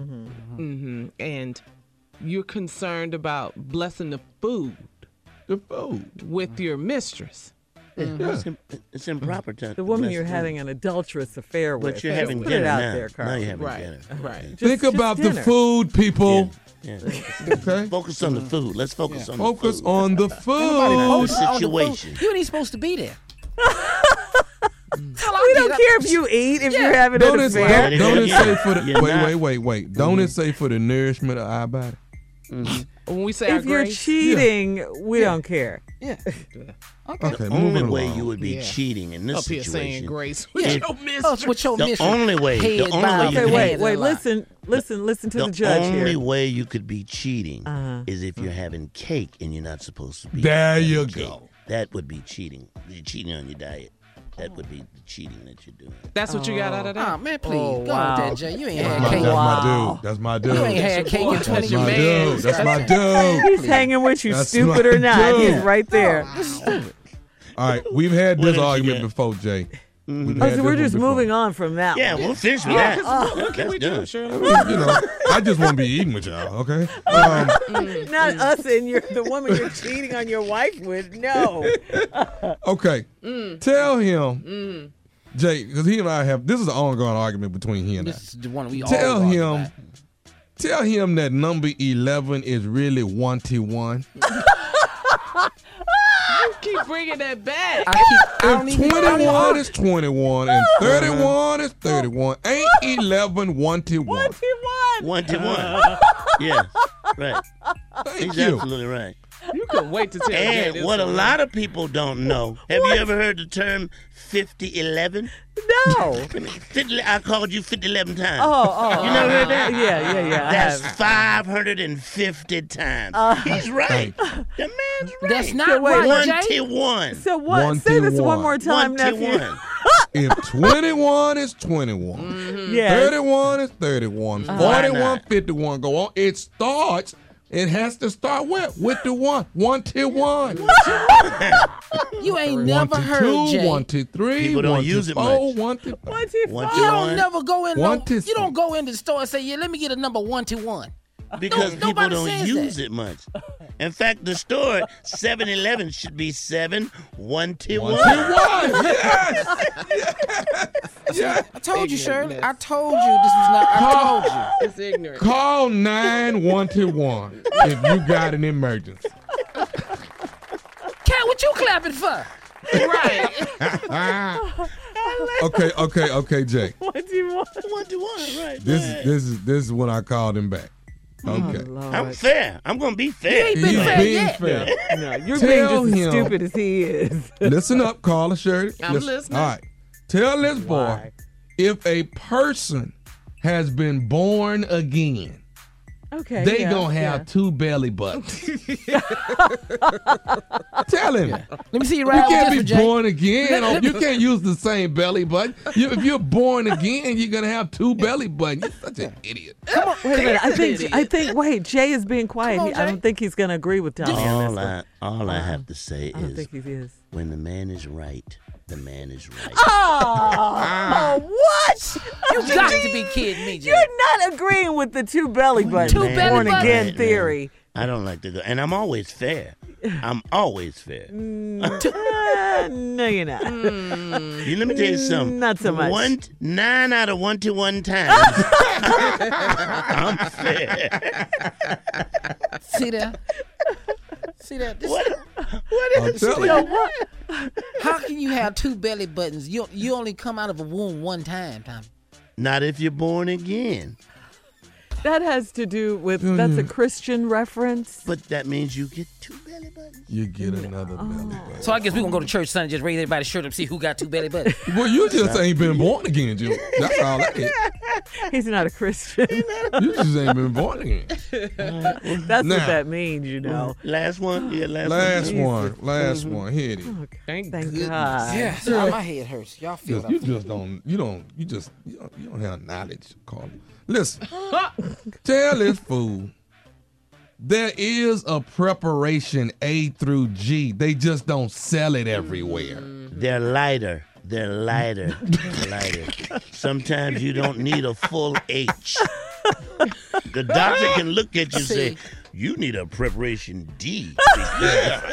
and you're concerned about blessing the food with your mistress. It's improper to the woman bless you're food. having an adulterous affair with. But you're Just having put dinner it out now. there, Carl. Now you're having Right, dinner. right. Think about the dinner. food, people. Yeah. Okay. Focus on the food. Let's focus on Focus the food. on the Everybody food. focus on the situation. food. You ain't supposed to be there. We don't care if you eat, if you're having Don't an it, affair. don't it say for the You're not. wait. Don't it say for the nourishment of our body? When we say our If you're grace, cheating, we don't care. Yeah. Okay, The moving only way along. you would be Yeah. cheating in this up here saying situation. grace Yeah. with your mistress. With your The mistress. only way. The Head only bowed. way you Okay, can wait, Head wait. in line. Listen to the The judge only here. way you could be cheating Uh-huh. is if you're having cake and you're not supposed to be. There having you cake. go. That would be cheating. You're cheating on your diet. That would be the cheating that you're doing. That's what you got out of Oh, that? man, please. Oh, Go wow. with that, Jay. You ain't That's had my, cake. that's Wow. my dude. That's my dude. You ain't had cake in 20 That's my years. dude. That's my dude. He's hanging with you, That's stupid my or not. dude. He's right there. All right, we've had What this else you argument got? before, Jay. Oh, so we're just moving on from that. Yeah, one. we'll finish with that. What can we do, done. Shirley? I just want to be eating with y'all, okay? Not us and the woman you're cheating on your wife with. No. Okay, tell him, Jay, because he and I have, this is an ongoing argument between he and I. This is the one we all Tell argue him, about. tell him that number 11 is really 1T1. You keep bringing that back. I don't If even 21 is 21 and 31 is 31, ain't 11 1T1. 1 to 1. Yeah, right. Thank He's you. absolutely right. You couldn't wait to tell Jay And this what a one. lot of people don't know. Have you ever heard the term 50-11? No. I called you 50-11 times. Oh. You never heard that? Yeah. I That's have. 550 times. He's right. The man's right. That's not So wait, right, 1 Jay. to 1. So what? One Say to this one one. more time, 1 to nephew. 1. If 21 is 21, Yes. 31 is 31, 41, 51, go on. It starts. It has to start with the one. 1 to 1. You ain't 1 never to heard 2, Jay. 1 to 3, People don't 1 use to it 4, much. 1 to 1 You to don't 1. never go in. One to You don't go in the store and say, "Yeah, let me get a number 1 to 1." Because people nobody don't says use that. it much. In fact, the store 7-Eleven should be 7 1 to 1. 1 to 1. Yes. I told you, Shirley. I told you this was not. I told you. It's ignorant. Call 9-1-1 if you got an emergency. Cat, what you clapping for? Right. Okay, Jay. 1 to 1. 1 to 1, right. This is when I called him back. Okay. I'm fair. I'm going to be fair. ain't been He's fair being yet. fair. No, you're Tell being just as him. stupid as he is. Listen up, caller Shirley. I'm listening. All right. Tell this boy if a person has been born again, Okay. they yeah, gonna have 2 belly buttons. Tell him. Let me see you You ride can't with be this one, Jay. born again. You can't use the same belly button. If you're born again, you're gonna have 2 belly buttons. You're such an idiot. Come on, wait a minute. I think. Wait, Jay is being quiet. Come on, I don't Jay. think he's going to agree with Tommy on this one. All I have to say I don't is think he is. when the man is right, the man is right. Oh, what? You got to be kidding me, Jay. You're not agreeing with the 2 belly buttons. Two belly born buttons. again Right, theory. I don't like to go. And I'm always fair. I'm always fair. No, you're not. You, let me tell you something. Not so much. 9 out of 1 to 1 times, I'm fair. See that? See that? This- I'm telling you. How can you have 2 belly buttons? You only come out of a womb 1 time, Tommy. Not if you're born again. That has to do with, that's a Christian reference. But that means you get 2 belly buttons. You get another belly button. So I guess we're going to go to church Sunday, just raise everybody's shirt up, see who got 2 belly buttons. Well, you just ain't been born again, Joe. That's all that is. He's not a Christian. You just ain't been born again. That's Now. what that means, you know. Last one? Yeah, Last one. Here it is. Thank God. Yeah, so my head hurts. Y'all feel You don't have knowledge, Carla. Listen, tell this fool there is a preparation A through G. They just don't sell it everywhere. They're lighter. Sometimes you don't need a full H. The doctor can look at you and say, you need a preparation D. Yeah.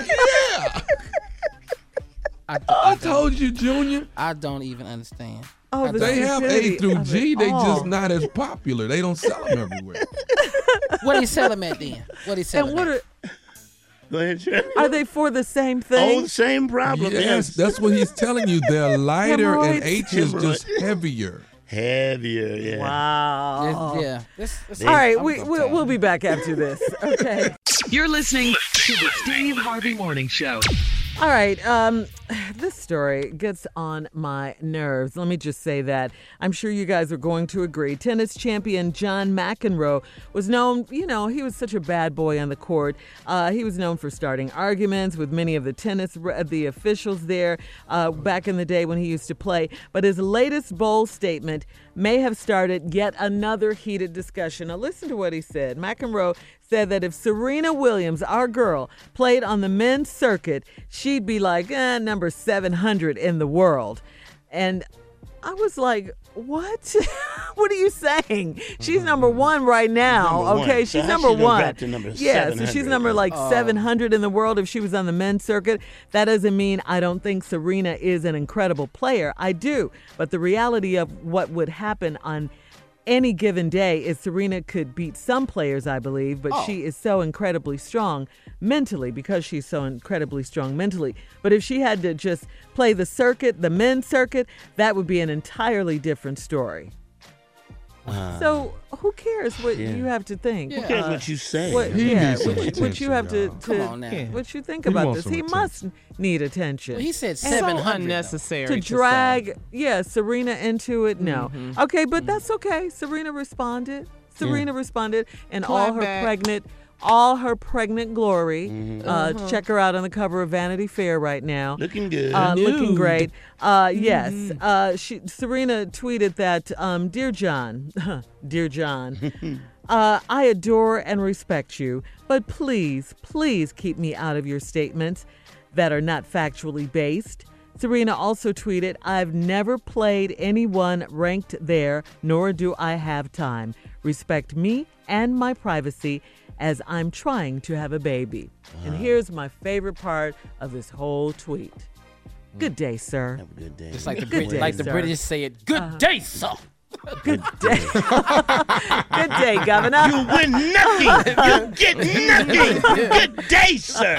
I told you, Junior. I don't even understand. Oh, the They have A stupidity through of G. it They all. just not as popular. They don't sell them everywhere. What they sell them at then? What they sell And them what at? Go ahead, Shirley. are they for the same thing? Oh, the same problem. Yes, that's what he's telling you. They're lighter and Hemorrhoids. H is just heavier. Heavier, yeah. Wow. Yeah. All right, we'll be back after this. Okay. You're listening to the Steve Harvey Morning Show. All right. This story gets on my nerves. Let me just say that. I'm sure you guys are going to agree. Tennis champion John McEnroe was known, he was such a bad boy on the court. He was known for starting arguments with many of the officials there back in the day when he used to play. But his latest bold statement may have started yet another heated discussion. Now listen to what he said. McEnroe said that if Serena Williams, our girl, played on the men's circuit, she'd be like number 700 in the world. And I was like, what? What are you saying? She's number 1 right now. Number Okay, one. she's So number how she done 1. dropped to number Yeah, so she's 700? number like 700 in the world if she was on the men's circuit. That doesn't mean I don't think Serena is an incredible player. I do. But the reality of what would happen on any given day is Serena could beat some players, I believe, but she is so incredibly strong mentally because she's so incredibly strong mentally. But if she had to just play the circuit, the men's circuit, that would be an entirely different story. So who cares what you have to think? Who cares what you say? He needs some what you attention, have to Come on now. what you think He about wants this? He some must need attention. Well, he said And 700. so Unnecessary to drag Serena into it. No, okay, but that's okay. Serena responded. And Clap all her back. pregnant all her pregnant glory. Check her out on the cover of Vanity Fair right now. Looking good. Looking great. Yes. Serena tweeted that, Dear John, Dear John, I adore and respect you, but please, please keep me out of your statements that are not factually based. Serena also tweeted, I've never played anyone ranked there, nor do I have time. Respect me and my privacy as I'm trying to have a baby. And here's my favorite part of this whole tweet. Good day, sir. Have a good day. Just like the Good day, the sir. British say it. Good day, sir. Good day. Good day, Governor. You win nothing. You get nothing. Good day, sir.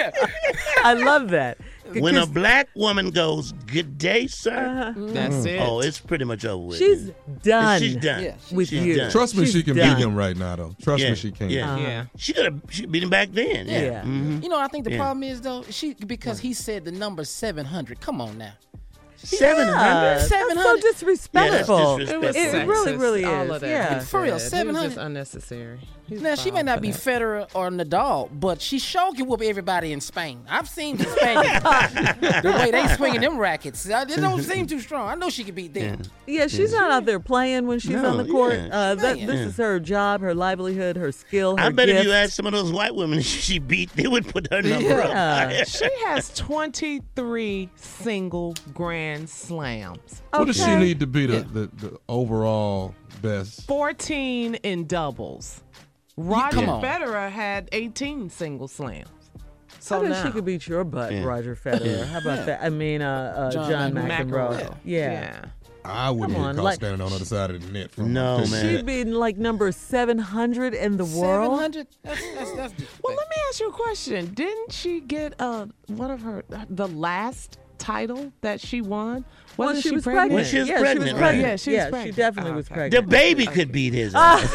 I love that. When a black woman goes, good day, sir. That's it. Oh, it's pretty much over with. She's done. She's done. Yeah, with She's you. done. Trust me, She's she can done. beat him right now, though. Trust me, she can. Yeah. Yeah. She beat him back then. Yeah. Yeah. Mhm. You know, I think the Yeah. problem is though, because he said the number 700. Come on now. 700. That's so 700? disrespectful. Yeah, that's It was disrespectful. It really, sexist, really all is. of that. Yeah. For real, He was 700. just unnecessary. He's Now, she may foul not for be that. Federer or Nadal, but she sure can whoop everybody in Spain. I've seen the Spaniards. The way they swinging them rackets. It don't seem too strong. I know she could beat them. Yeah, she's not out there playing when she's No, on the court. yeah. This is her job, her livelihood, her skill, her I bet if you gift. asked some of those white women she beat, they would put her number Yeah. up. She has 23 single Grand Slams. What does she Okay. need to be the overall best? 14 in doubles. Roger come on. Federer had 18 single slams. So I think now, she could beat your butt, Yeah. Roger Federer. How about that? I mean, John McEnroe. Yeah. I wouldn't Come get on, caught like- standing on the other side of the net. From No, her. man. She'd be like number 700 in the world. 700? That's well, let me ask you a question. Didn't she get one of the last title that she won? Well, Wasn't she was pregnant? When she was Yeah, she pregnant, was right? pregnant. Yeah, she was She pregnant. definitely Oh, was okay. The pregnant. baby could beat his ass.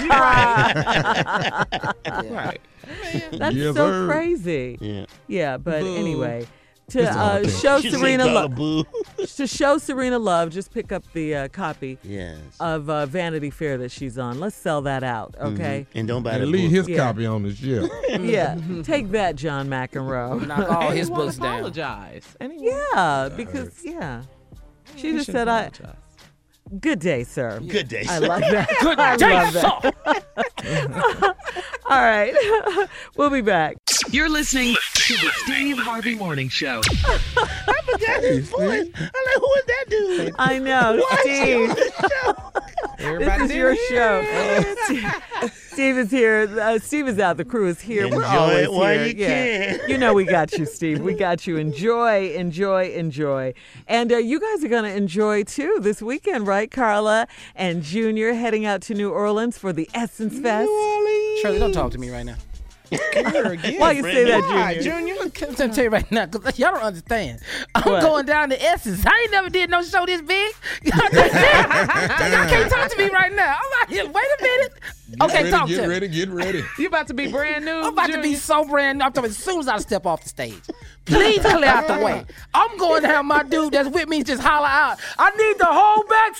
Right. That's Yes, so sir. crazy. Yeah. Yeah, but Boo. anyway, It's all to okay. show She said Serena call her love, boo. to show Serena love, just pick up the copy Yes. of Vanity Fair that she's on. Let's sell that out, okay? And don't buy the And leave book. his Yeah. copy on the shelf. Yeah, take that, John McEnroe. Knock all And his he won't books down. apologize. And he won't Yeah, because she He just should said, apologize. Good day, sir." Good day, I sir. love that. Good I day, love that. All right, we'll be back. You're listening to the Steve Harvey Morning Show. I forgot his voice. I'm like, who is that dude? I know, Steve. Everybody This is your did show. Steve is here. Steve is out. The crew is here. We're Enjoy always it while here. you can. You know we got you, Steve. We got you. Enjoy, enjoy, enjoy. And you guys are going to enjoy, too, this weekend, right, Carla and Junior heading out to New Orleans for the Essence Fest? Shirley, don't talk to me right now. Why you say that, Why, Junior? I'm tell you right now, because y'all don't understand. I'm What? going down to Essence. I ain't never did no show this big. Y'all can't talk to me right now. I'm out here. Wait a minute. Okay, talk to me. Get ready. You about to be brand new? I'm about to be Junior? so brand new. I'm talking as soon as I step off the stage. Please clear out the way. I'm going to have my dude that's with me just holler out. I need the whole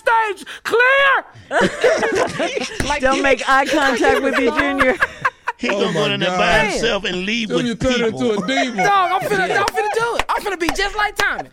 backstage clear. Don't make eye contact with you, Junior. He gonna go in there by God. himself and leave Junior with turned people. into a diva. Dog, I'm finna do it. I'm finna be just like Tommy.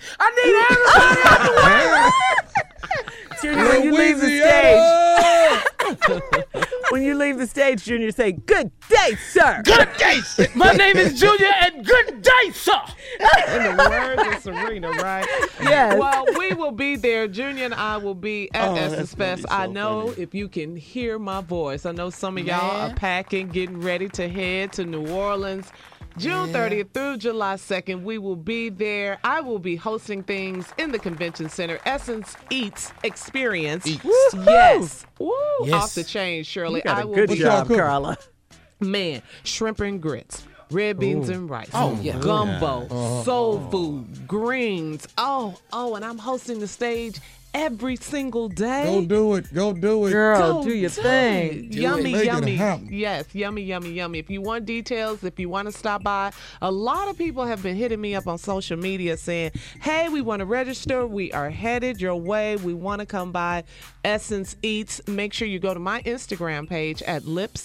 I need everybody out the way. Junior, when you leave the stage, when you leave the stage, Junior, say, "Good day, sir." Good day, sir. My name is Junior, and good day, sir. In the words of Serena, right? Yes. Well, we will be there. Junior and I will be at Oh, Essence that's gonna Fest. be so I know funny. if you can hear my voice. I know some of y'all Man. are packing, getting ready to head to New Orleans. June 30th through July 2nd, we will be there. I will be hosting things in the convention center. Essence Eats Experience. Yes. Woo. Yes. Off the chain, Shirley. You got I a will good be job, Carla. Man, shrimp and grits, red beans and rice. Oh, yeah. Gumbo, soul food, greens. Oh, and I'm hosting the stage every single day. Go do it. Go do it. Girl, Go do your do thing. it. Yummy, Make it yummy. happen. Yes, yummy, yummy, yummy. If you want details, if you want to stop by, a lot of people have been hitting me up on social media saying, hey, we want to register. We are headed your way. We want to come by Essence Eats. Make sure you go to my Instagram page at Lips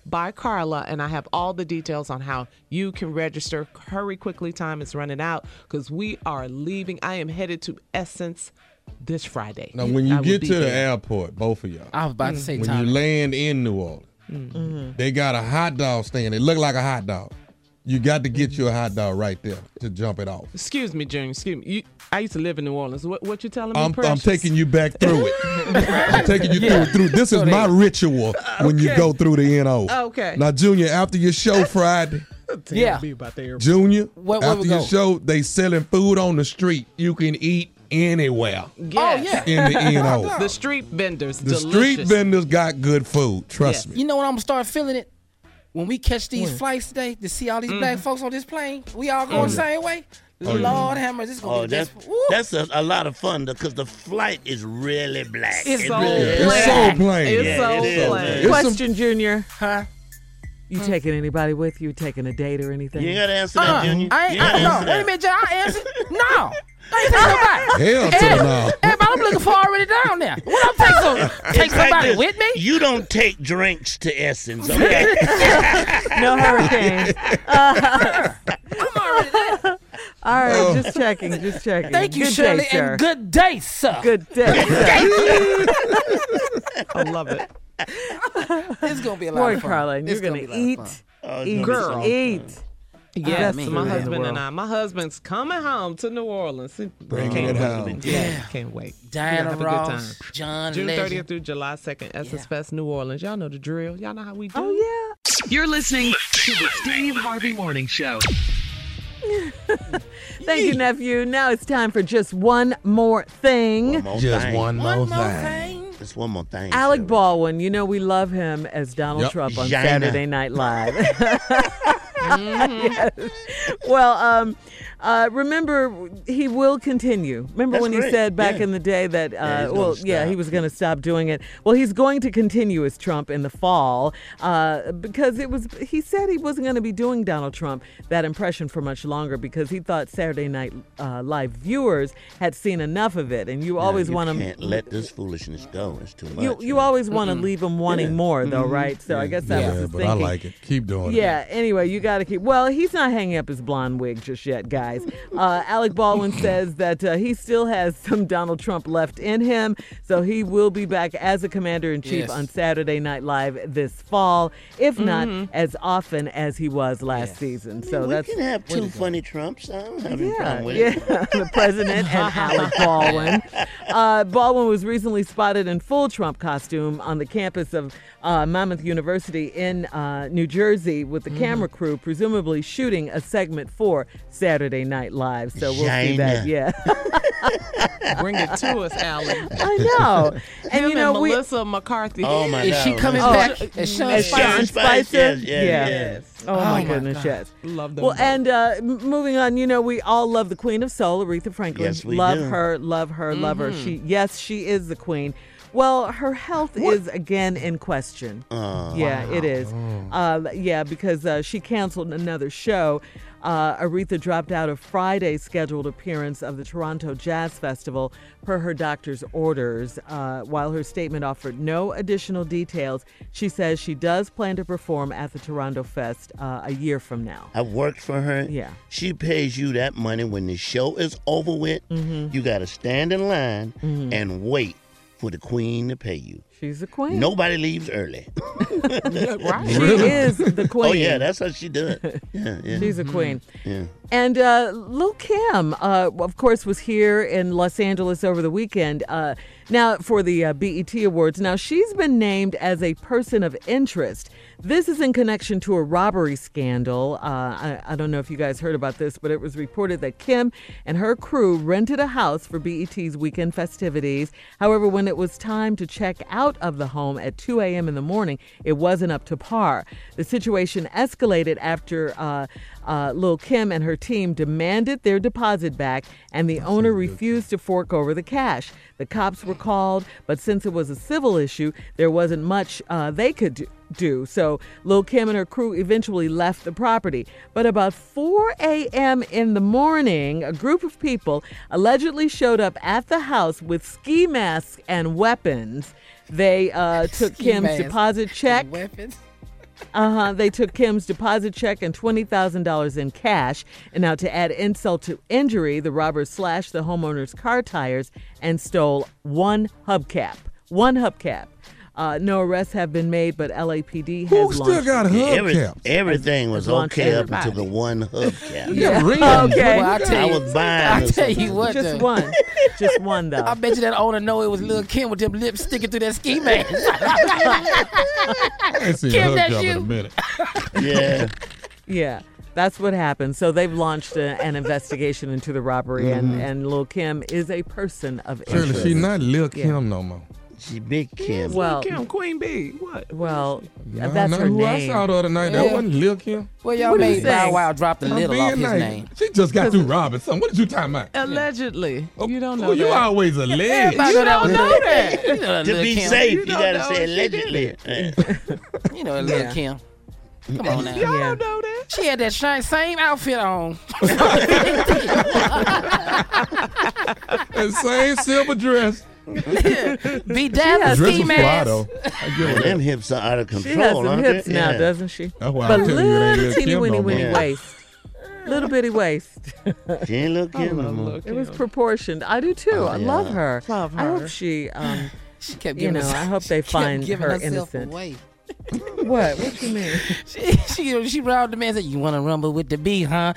by Carla, and I have all the details on how you can register. Hurry quickly, time is running out because we are leaving. I am headed to Essence this Friday. Now, when you get to the airport, both of y'all, I was about to say, when Tommy. you land in New Orleans, they got a hot dog stand. It look like a hot dog. You got to get you a hot dog right there to jump it off. Excuse me, Junior. Excuse me. I used to live in New Orleans. What you telling me, I'm Precious? taking you back through it. I'm taking you through. This is my ritual when you go through the NO. Okay. Now, Junior, after your show Friday, Yeah. Junior, Where after we your go? show, they selling food on the street. You can eat anywhere. Yes. In the NO. The street vendors. The street vendors got good food. Trust me. You know when I'm gonna start feeling it? When we catch these flights today to see all these black folks on this plane, we all going the same way. Lord have mercy, this is gonna be that's a lot of fun because the flight is really black. It's It so really is. It's so plain. It's Yeah, so it is. plain. Question, Junior. Huh? You taking anybody with you? Taking a date or anything? You ain't got to answer that, Junior. I ain't, You ain't gotta no, answer wait a that. minute, Jay, I answered. No. I ain't taking nobody. Hell to the no. Everybody, I'm looking for already down there. What I'm take It's like somebody this. with me? You don't take drinks to Essence, okay? No hurricanes. I'm already there. All right, just checking. Thank you, Good Shirley, day, sir. and good day, sir. Good day, sir. I love it. It's gonna be a lot Boy, of fun. Carlin, you're It's gonna be a lot of eat, fun. eat, Girl. eat. Yes, Best my food in the husband and world. I. My husband's coming home to New Orleans. Bringing it home. Yeah, can't wait. Diana Have a good Ross, time. John June Legend. 30th through July 2nd, Essence Fest, New Orleans. Y'all know the drill. Y'all know how we do. Oh yeah. You're listening to the Steve Harvey Morning Show. Thank you, nephew. Now it's time for just one more thing. One more Just thing. one more thing. Just one more thing. Alec Shirley. Baldwin, you know we love him as Donald Yep. Trump on China. Saturday Night Live. Yes. Well, remember, he will continue. Remember That's when he great. said back Yeah. in the day that, he's gonna stop. he was going to stop doing it. Well, he's going to continue as Trump in the fall because he said he wasn't going to be doing Donald Trump, that impression, for much longer because he thought Saturday Night Live viewers had seen enough of it. And you always want You to... can't let this foolishness go. It's too much. You always want to leave them wanting more, though, right? So I guess that was Yeah, his but thinking. I like it. Keep doing it. Yeah, anyway, you got to keep... Well, he's not hanging up his blonde wig just yet, guys. Alec Baldwin says that he still has some Donald Trump left in him, so he will be back as a commander-in-chief Yes. on Saturday Night Live this fall, if not as often as he was last season. So we that's... can have two funny Trumps. I don't have any Yeah, problem with it. the president and Alec Baldwin. Baldwin was recently spotted in full Trump costume on the campus of Monmouth University in New Jersey with the camera crew, presumably shooting a segment for Saturday Night Live. So we'll see that. China. Yeah, Bring it to us, Alec. I know. And Him you know, and we. Melissa McCarthy. Oh, my Is God. she coming Oh, back as Sean As Spicer? Sean Spicer, Spicer? yes, yes, yes. Oh, my goodness, yes. Love them Well, both. and moving on, you know, we all love the Queen of Soul, Aretha Franklin. Yes, we love do. her, love her, love her. She is the queen. Well, her health is again in question. Yeah, it is. Because she canceled another show. Aretha dropped out of Friday's scheduled appearance of the Toronto Jazz Festival per her doctor's orders. While her statement offered no additional details, she says she does plan to perform at the Toronto Fest a year from now. I've worked for her. Yeah. She pays you that money when the show is over with. You got to stand in line and wait for the queen to pay you. She's a queen. Nobody leaves early. Right. She is the queen. Oh, yeah, that's how she does it. Yeah, yeah. She's a queen. Yeah. And Lil Kim, of course, was here in Los Angeles over the weekend. Now for the BET Awards. Now she's been named as a person of interest. This is in connection to a robbery scandal. I don't know if you guys heard about this, but it was reported that Kim and her crew rented a house for BET's weekend festivities. However, when it was time to check out of the home at 2 a.m. in the morning, it wasn't up to par. The situation escalated after Lil Kim and her team demanded their deposit back, and the owner refused to fork over the cash. The cops were called, but since it was a civil issue, there wasn't much they could do. So Lil Kim and her crew eventually left the property. But about 4 a.m. in the morning, a group of people allegedly showed up at the house with ski masks and weapons. They took Ski Kim's masks deposit check. Weapons. They took Kim's deposit check and $20,000 in cash. And now to add insult to injury, the robbers slashed the homeowner's car tires and stole one hubcap. No arrests have been made, but LAPD has launched. Who still got hubcaps? Everything was okay up until the one hubcap. Yeah, okay. Well, I was buying. I tell you what, Just though. one. Just one, though. I bet you that owner know it was Lil' Kim with them lips sticking through that ski mask. I ain't seen Kim, a that's hubcap in you? a minute. Yeah. Yeah, that's what happened. So they've launched an investigation into the robbery, and Lil' Kim is a person of Shirley, interest. she's not Lil' Kim no more. She Big Kim. Well, Kim, Queen Bee. What? Well, No, that's not her who name. I saw the other night. That Yeah. wasn't Lil' Kim. Well, y'all What are you made Bow saying? Wow drop the I'm little off being his nice. name. She just got through robbing something. What did you talking about? Allegedly. You don't know Oh, you that. always alleged. Everybody You know that don't was know Lil' that. You know To Lil' be Kim. safe, you don't gotta know say she did allegedly. You know Lil' Yeah. Kim. Come on now. Y'all Yeah. don't know that. She had that same outfit on. That same silver dress. Be down The the dress ski was fly, mask. though. I give her Them that. hips are out of control. She has some aren't hips they? now, Yeah. doesn't she? That's why But I'm telling you it ain't little Lil' teeny Kim weeny no weeny more. waist. Little bitty waist. She ain't Lil' Kim no more. It was proportioned. I do too. I love her. Love I hope her. she, She kept you giving know, herself- I hope they kept find giving her herself innocent. away. What? What you mean? She robbed the man and said, "You want to rumble with the bee, huh?"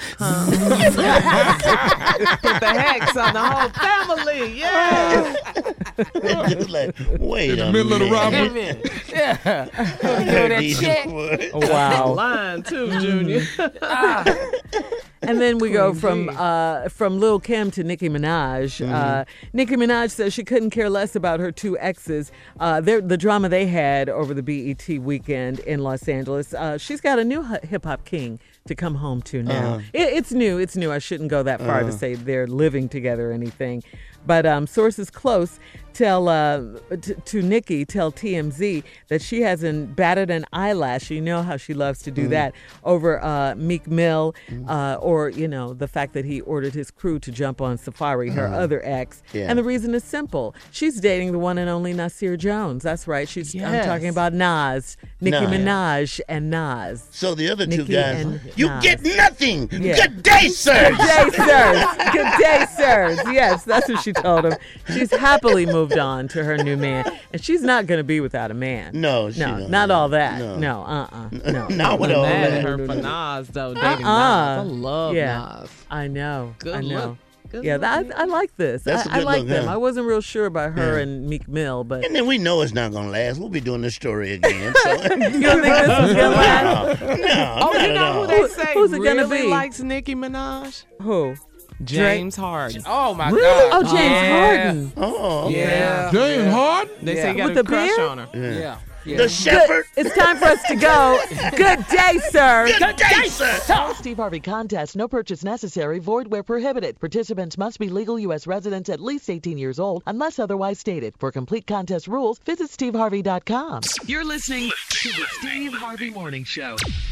Put the hex on the whole family. Yeah. Just like, wait In the a middle of the minute. robbery. Yeah. Heard that these check. words. Oh, wow. Lying too, Junior. And then we go from Lil' Kim to Nicki Minaj. Nicki Minaj says she couldn't care less about her two exes. The drama they had over the BET weekend in Los Angeles. She's got a new hip hop king to come home to now. It's new. It's new. I shouldn't go that far to say they're living together or anything. But sources close tell to Nicki, tell TMZ that she hasn't batted an eyelash. You know how she loves to do that over Meek Mill, or the fact that he ordered his crew to jump on Safari, her other ex. Yeah. And the reason is simple: she's dating the one and only Nasir Jones. That's right. I'm talking about Nas, Nicki Nah. Minaj, and Nas. So the other two Nicki guys, and you Nas. get nothing. Yeah. Good day, sir. Good day, sirs. Good day, sirs. Yes, that's what she told him. She's happily moved on to her new man, and she's not going to be without a man. No, she don't. not all that. No. No, no. Not with all Mad at that. her for Nas though. Dating Nas. I love Yeah, Nas. I know. Good I know. look. Good Yeah, look. I like this. That's a I good like look, them. huh? I wasn't real sure about her and Meek Mill, but And then we know it's not gonna last. We'll be doing this story again. So. you don't think this is gonna last? No, Oh, not you at know all. who they say Who's it really gonna be? likes Nicki Minaj? Who? James Harden. Oh my Really? God! Oh, James Yeah. Harden. Oh, okay. Yeah. James Harden? They Yeah. say he got With a the crush beard? on her. Yeah. The shepherd. Good. It's time for us to go. Good day, sir. Good day, sir. Steve Harvey contest. No purchase necessary. Void where prohibited. Participants must be legal U.S. residents at least 18 years old unless otherwise stated. For complete contest rules, visit steveharvey.com. You're listening to the Steve Harvey Morning Show.